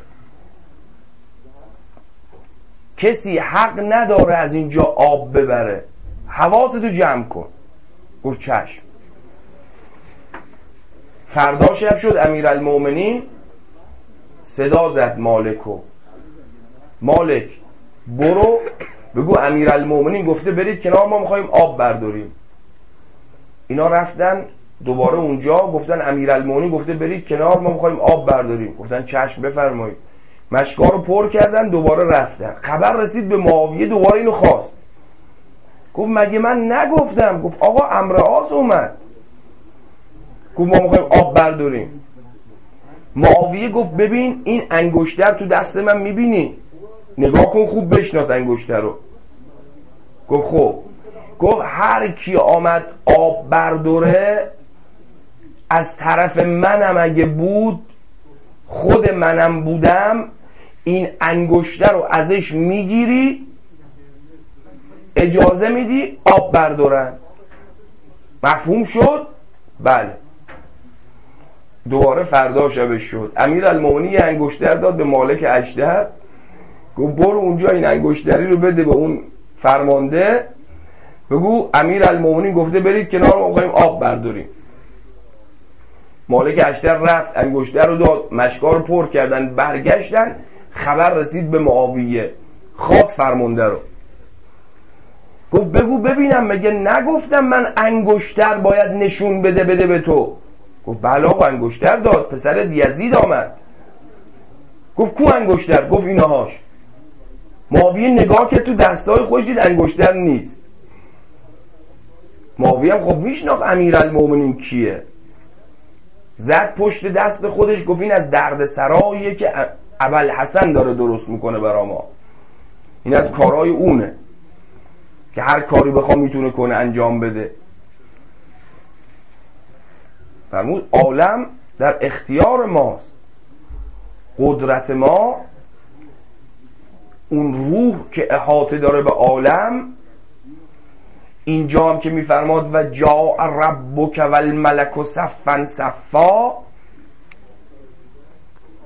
کسی حق نداره از اینجا آب ببره، حواستو جمع کن. گفت چشم. فردا شب شد، امیرالمومنین صدا زد مالکو، مالک برو بگو امیرالمومنین گفته برید کنار، ما میخوایم آب برداریم. اینا رفتن دوباره اونجا، گفتن امیرالمومنین گفته برید کنار، ما میخوایم آب برداریم. گفتن چشم بفرمایید. مشکا رو پر کردن، دوباره رفتن. خبر رسید به معاویه، دوباره اینو خواست. گفت مگه من نگفتم؟ گفت آقا عمرو عاص اومد گفت ما میخوایم آب برداریم. معاویه گفت ببین این انگشتر تو دست من میبینی؟ نگاه کن خوب بشناس انگشتر رو. گفت خب. گفت هر کی آمد آب برداره از طرف منم اگه بود، خود منم بودم، این انگشتر رو ازش میگیری، اجازه میدی آب بردارن. مفهوم شد؟ بله. دوباره فردا شبش شد. امیرالمومنین یه انگشتر داد به مالک اشتر، گفت برو اونجا این انگشتری رو بده به اون فرمانده، بگو امیرالمومنین گفته برید کنار، ما می‌خوایم آب برداریم. مالک اشتر رفت، انگشتر رو داد، مشکا رو پر کردن، برگشتن. خبر رسید به معاویه، خواست فرمانده رو، گفت بگو ببینم مگه نگفتم من انگشتر باید نشون بده به تو؟ گفت بله آقا انگشتر داد، پسر یزید آمد. گفت کو انگشتر؟ گفت اینهاش. معاویه نگاه که تو دستای خودش دید انگشتر نیست. معاویه هم خب میشناخت امیرالمومنین کیه، زد پشت دست خودش، گفت این از دردسراییه که ابوالحسن داره درست میکنه برا ما، این از کارهای اونه که هر کاری بخوام میتونه کنه انجام بده. فرمود عالم در اختیار ماست، قدرت ما، اون روح که احاطه داره به عالم. اینجا هم که میفرماد و جاء ربک و الملک صفا صفا،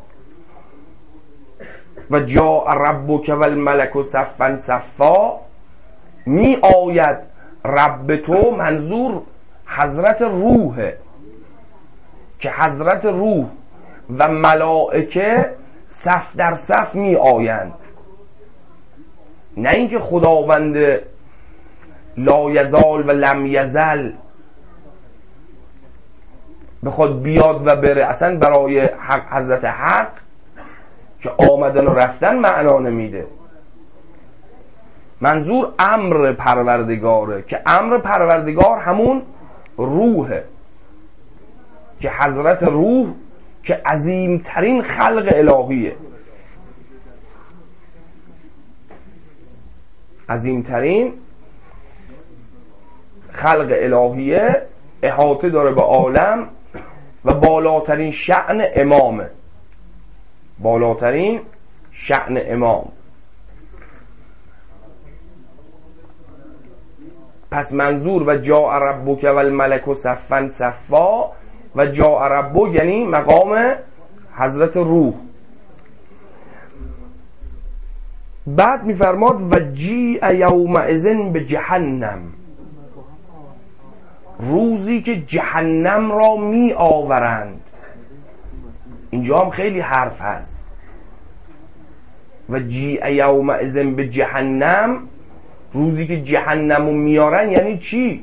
و جاء ربک و الملک صفا صفا، می آید رب تو، منظور حضرت روحه که حضرت روح و ملائکه صف در صف می آیند، نه اینکه خداوند لا یزال و لم یزل بخواد بیاد و بره. اصلا برای حضرت حق که آمدن و رفتن معنا نمیده. منظور امر پروردگاره که امر پروردگار همون روحه که حضرت روح که عظیمترین خلق الهیه، عظیمترین خلق الهیه، احاطه داره به عالم و بالاترین شأن امامه، بالاترین شأن امام. پس منظور و جاء ربک و الملک صفا صفا، و جاء ربک یعنی مقام حضرت روح. بعد میفرماد و جیء یومئذ به جهنم، روزی که جهنم را می آورند. اینجا هم خیلی حرف هست. و جیء یومئذ به جهنم، روزی که جهنم رو میارن یعنی چی؟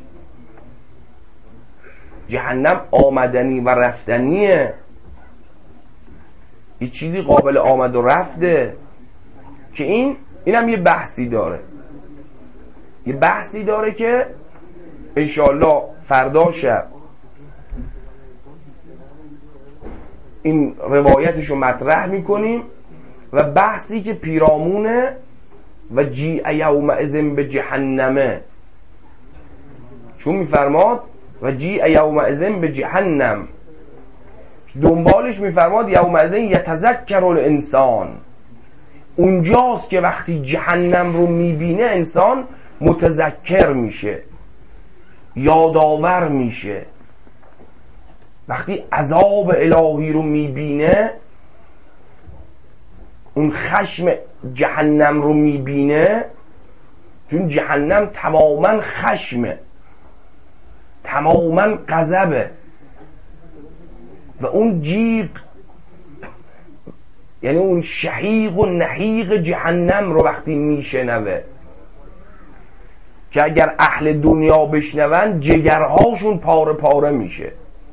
جهنم آمدنی و رفتنیه، یه چیزی قابل آمد و رفته که اینم یه بحثی داره، یه بحثی داره که انشاءالله فردا شب این روایتشو مطرح میکنیم و بحثی که پیرامونه و جیء یومئذ به جهنمه، چون میفرماد و جیء یومئذ به جهنم، دنبالش میفرماد یومئذ یتذکر الانسان، اونجاست که وقتی جهنم رو میبینه انسان متذکر میشه، یادآور میشه. وقتی عذاب الهی رو میبینه، اون خشم جهنم رو میبینه، چون جهنم تماما خشمه، تماما غضبه، و اون جیغ یعنی اون شهیق و نهیق جهنم رو وقتی میشنوه که اگر اهل دنیا بشنون جگرهاشون پاره پاره میشه،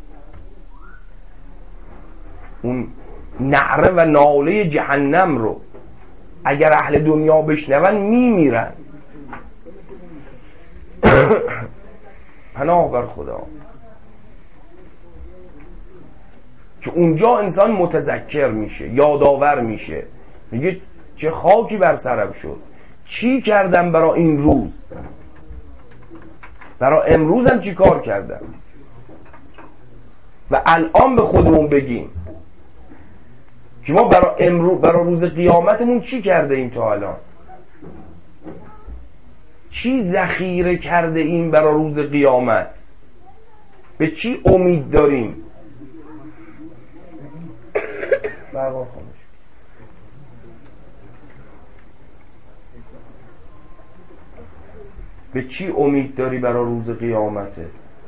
اون نعره و ناله جهنم رو اگر اهل دنیا بشنون میمیرن. پناه بر خدا که اونجا انسان متذکر میشه، یادآور میشه، میگه چه خاکی بر سرم شد، چی کردم برای این روز، برای امروزم چی کار کردم. و الان به خودمون بگیم که ما برای روز قیامتمون چی کرده ایم تا الان، چی ذخیره کرده ایم برای روز قیامت، به چی امید داریم. برقا خاموش. به چی امید داری برای روز قیامته؟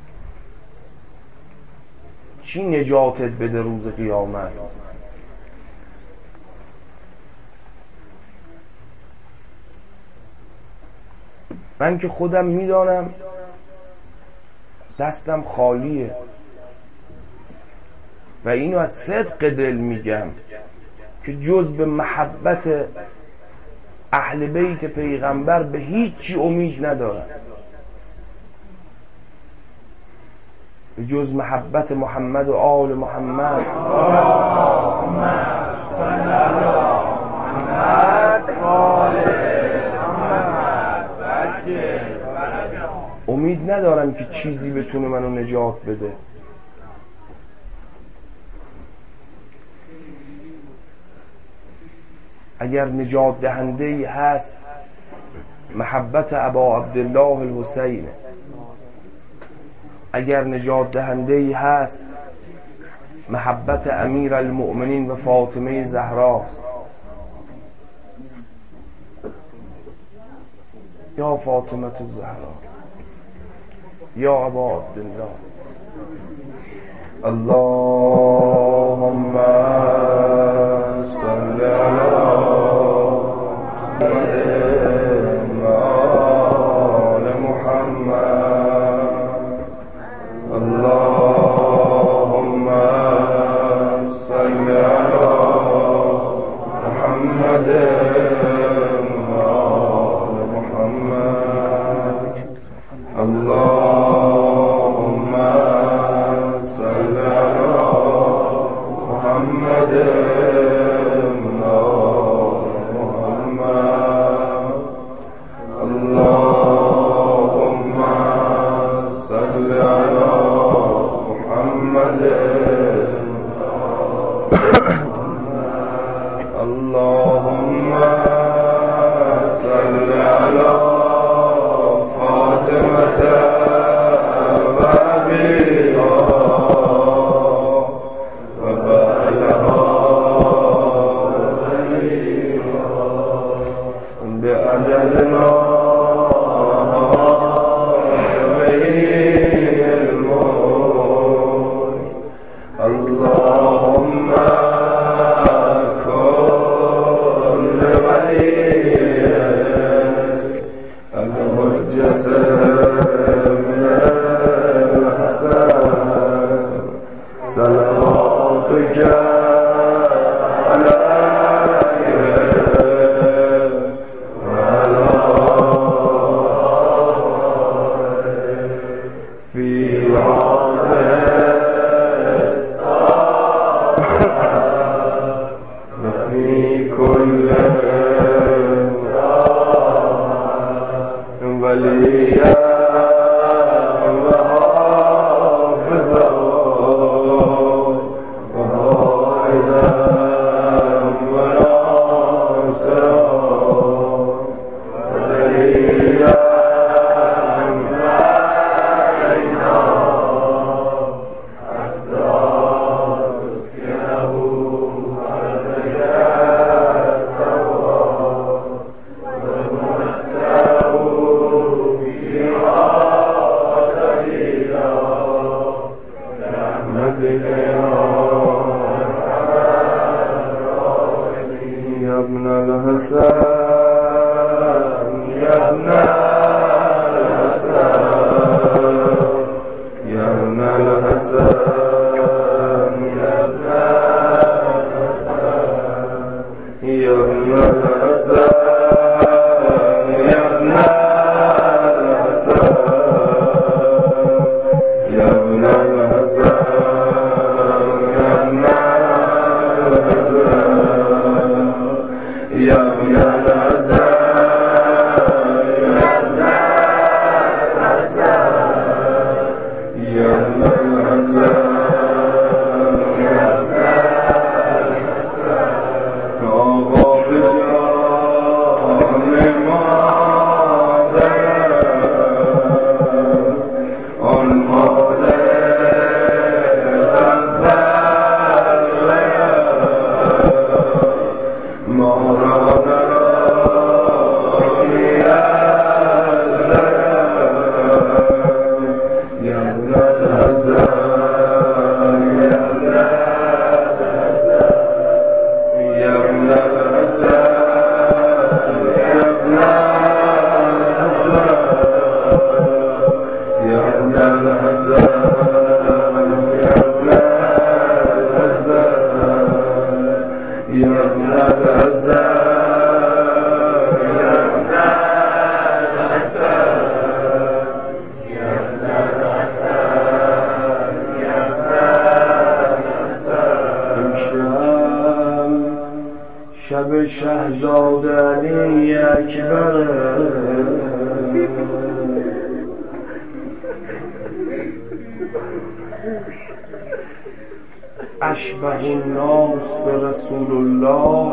چی نجاتت بده روز قیامت؟ من که خودم میدانم دستم خالیه و اینو از صدق دل میگم که جز به محبت اهل بیت پیغمبر به هیچی امید ندارم، به جز محبت محمد و آل محمد. امید ندارم که چیزی بتونه منو نجات بده. اگر نجات دهنده ای هست محبت ابا عبدالله الحسین، اگر نجات دهنده ای هست محبت امیر المؤمنین و فاطمه زهرا. یا فاطمه الزهرا یا ابا عبدالله اللهم صل علی محمد اللهم صل علی محمد اللهم صل على محمد اللهم صل على محمد اللهم صل على فاطمة شب شهزاده علی اکبر اشبه الناس به رسول الله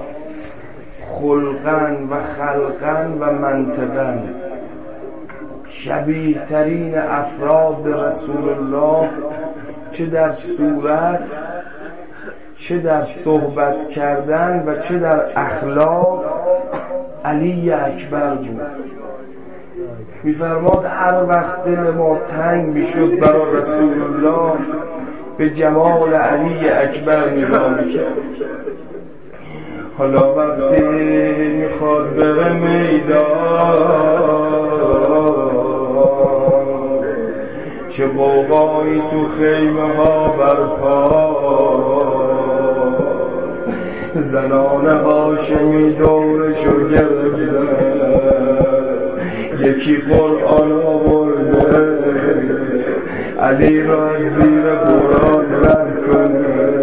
خلقا و خلقا و منطقا، شبیه ترین افراد به رسول الله چه در صورت، چه در صحبت کردن و چه در اخلاق علی اکبر بود. میفرماد هر وقت دل ما تنگ میشد برای رسول الله به جمال علی اکبر نگاه میکرد. حالا وقتی میخواد بره میدان چه قوقایی تو خیمه ها برپاست، زنان هاشمی دورشو گرفتن، یکی قرآن آورده علی را از زیر قرآن رد کنه،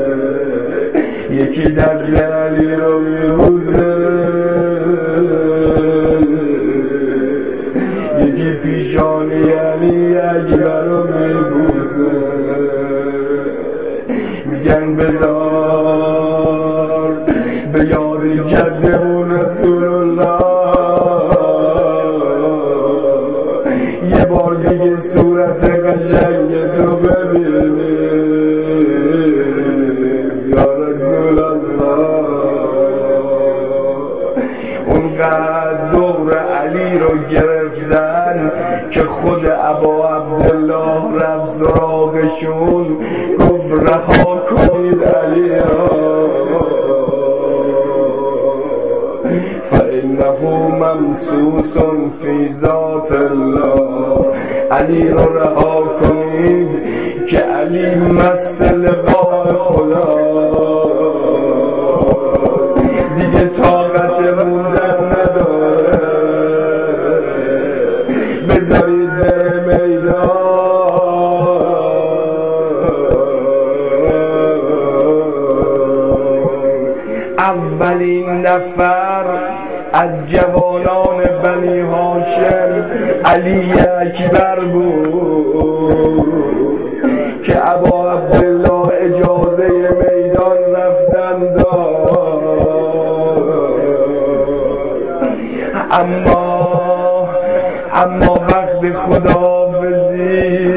یکی دست علی رو میبوزه، یکی پیشانی علی اکبر رو میبوزه. میگن بذار به یاد جدمون رسول الله یه بار دیگه صورت قشنگ تو ببینیم یا رسول الله. اونقدر دور علی رو گرفتن که خود ابا عبدالله رفت سراغشون گفت رها کنید علی را فإنه ممسوس فی ذات الله. علی رو رها کنید که علی مست لقاء خدا، دیگه طاقت موندن نداره، بذارید بره میدان. اولین نفر از جوانان بنی هاشم علی اکبر بود که ابا عبدالله اجازه میدان رفتن داد، اما وقت خداحافظی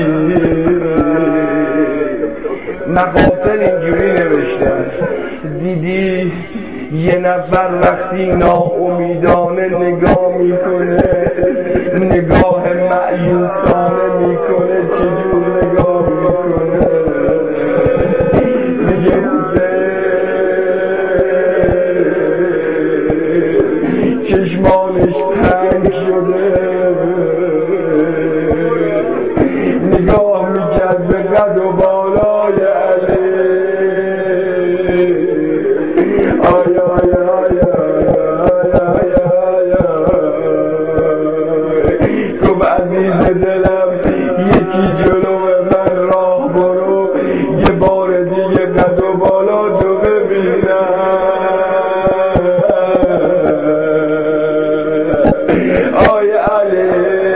مقاتل اینجوری نوشتن، دیدی یه نفر وقتی ناامیدانه نگاه میکنه، نگاه مأیوسانه میکنه، چجور نگاه میکنه؟ میگه حسین چشمانش تنگ شده، نگاه میکرد به قد و بالای علی. آی آی آی آی آی گفت عزیز دلم یکی جلو من راه برو، یه بار دیگه قد و بالا تو ببینم. آی علی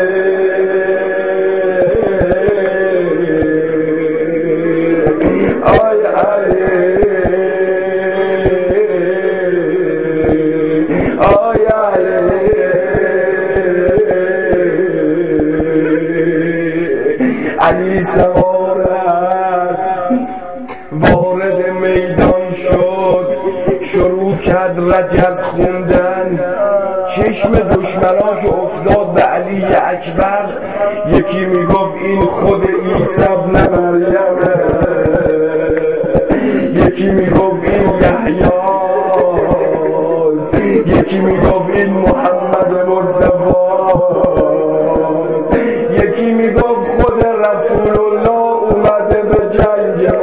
آی علی آی علی. علی سوار است وارد میدان شد، شروع کرد رجز خوندن، چشم دشمناش افتاد به علی اکبر. یکی میگفت این خود عیسی ابن مریمه، یکی میگفت این یحیاست، یکی میگفت این محمد مصطفی، یکی میگفت خود رسول الله اومده به جنگ.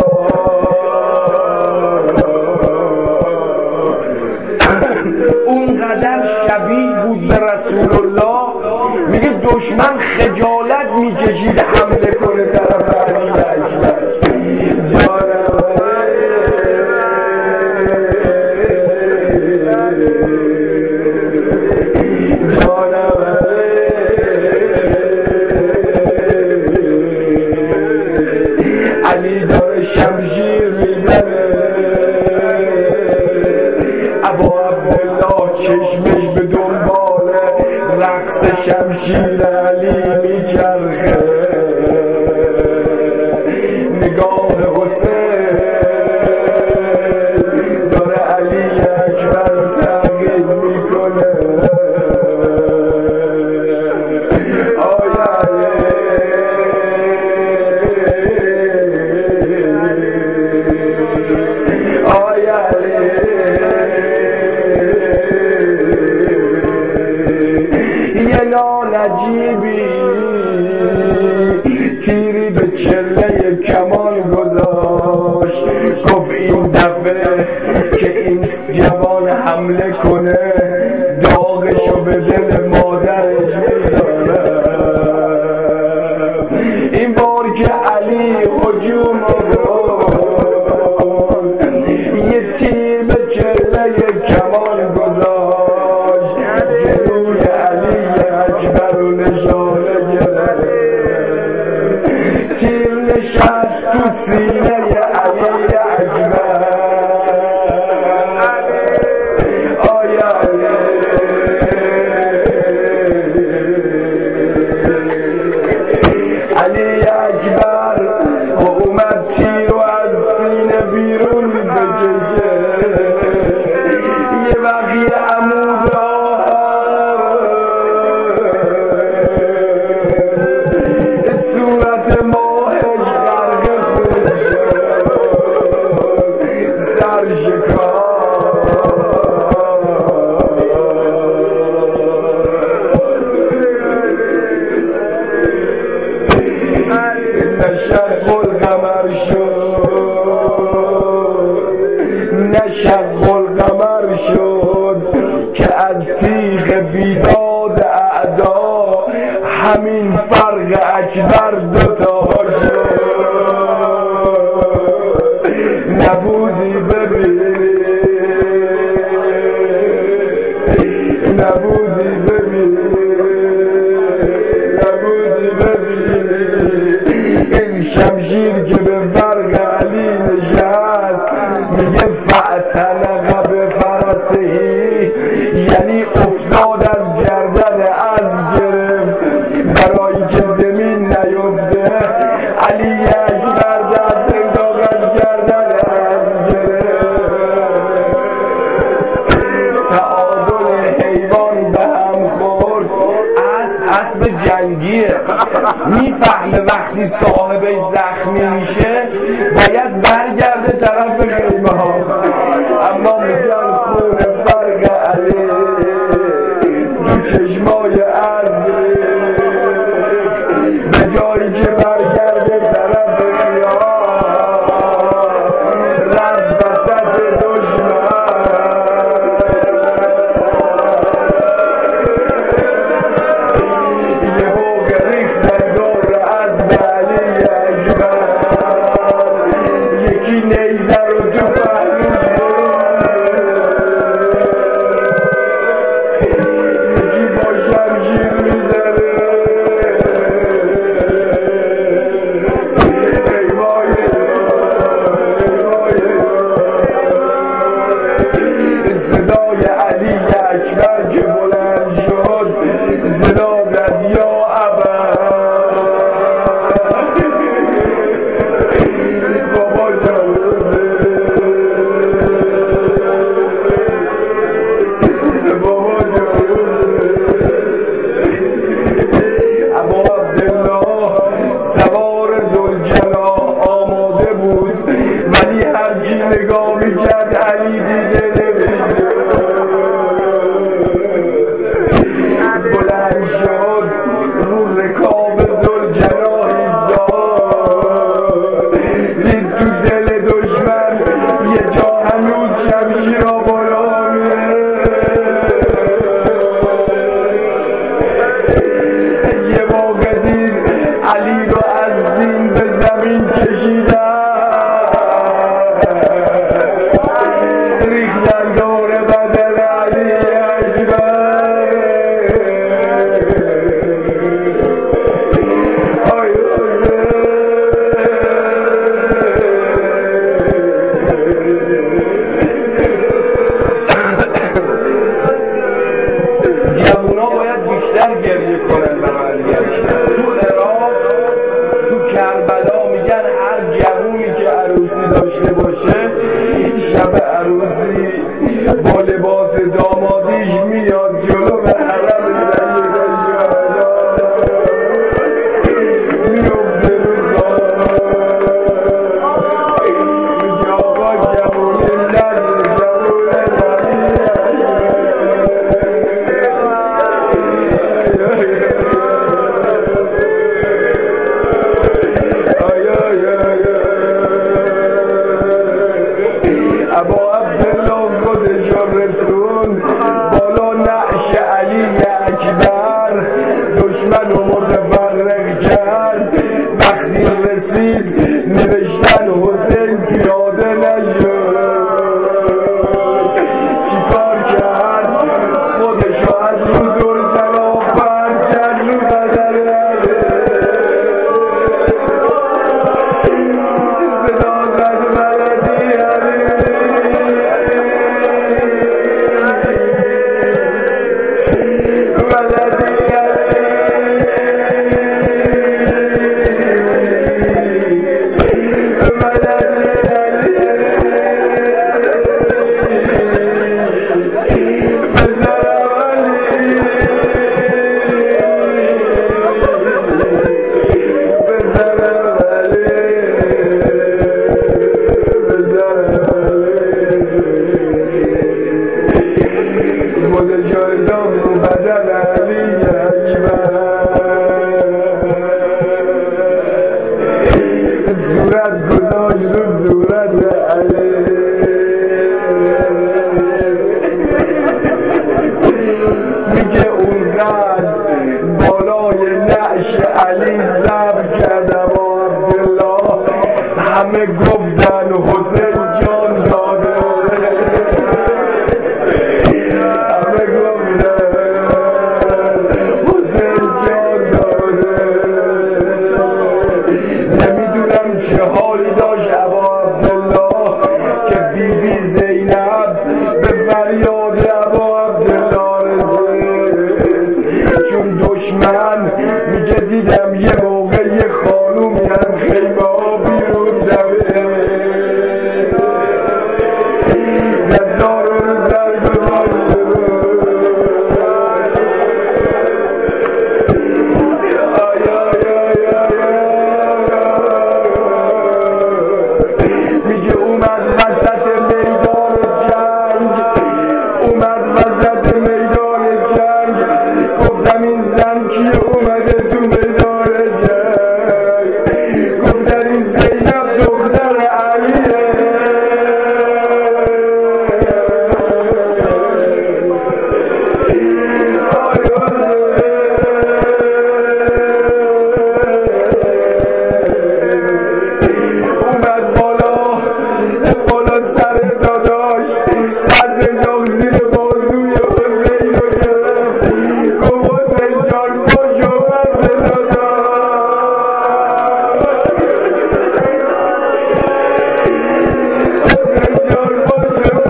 اونقدر شبیه بود به رسول الله، میگه دشمن خجالت میکشید حمله کنه طرف علی اکبر. علی داره شمشیر میزنه، ابا عبدالله چشمش به دنبال رقص شمشیر علی میچرخه. نگاه حسین داره علی اکبر رو تعقیب میکنه. گفت این دفعه که این جوان حمله کنه داغشو به دل مادرش میذاره. این بار که علی هجوم آورد یه تیر به چله کمان گذاشت، جلوی علی اکبر رو نشانه گرفت، تیر نشست تو سینه علی اکبر. علی اکبر اومد تیر رو از سینه بیرون بکشه، یه وقی عمود صورت ماهش غرق خون شد، سر شکار. نشق القمر شد که از تیغ بیداد اعدا همین فرق اکبر دوتا شد. نبودی ببینی، نبودی ببینی، نبودی ببینی این شمشیر که به فرق علی نشست. میگه فاعتنق به فرسهی، یعنی افتاد از گردن اسب گرفت برای که زمین نیفته. علی اکبر دست انداخت از گردن اسب گرفت، تعادل حیوان به هم خورد. اسب جنگیه، میفهمه وقتی صاحبش زخمی میشه باید برگرده طرف خیمه ها، اما میگن خون فرق علی تو چشمای اسب به جایی که برگرده طرف خیام رفت وسط دشمن. رسید نوشتن حسین پیاده نشد. چیکار کرد؟ خودشو از رو ذوالجلال پرد کرد رو بدن صدا زد مددی علی، مددی علی صبر کردم و عبدالله همه گفتن حسین جان داده، همه گفتن حسین جان داده. نمیدونم چه حالی داشت ابا عبدالله که بیبی زینب به فریاد ابا عبدالله رسید، چون دشمن میگه دیدم یه موقع یه خانومی از خیمه ها بیرون دوه نزار رو سر گذاشته میگه اومد وسط میدان جنگ، اومد وسط میدان جنگ، گفتم این زن کیه اومده تو میدان جنگ؟ گفتن این زینب دختر علیه. اومد بالا سر زاداش از انداخت زیر بازوی حسین رو گرفت، گفت حسین جان پاشو پس داداش. حسین جان پاشو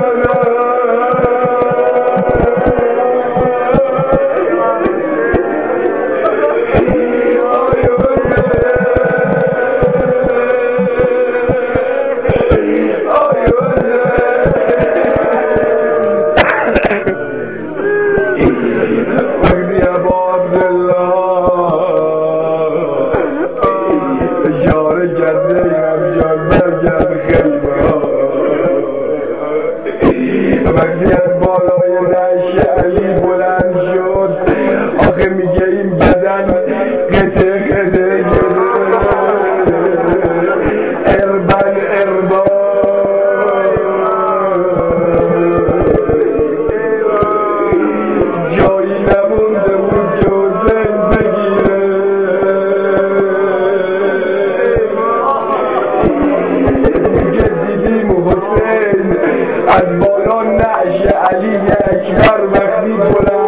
وقتی ابا عبدالله اشاره کرد زینب جان برگرد خیمه، وقتی از بالای نعش علی بلند شد، آخه میگه این بدن قطعه قطعه شده، اربن اربا جایی نمونده بود که حسین بگیره. میگه دیدیم حسین از بالا نعش علی اکبر وقتی بلند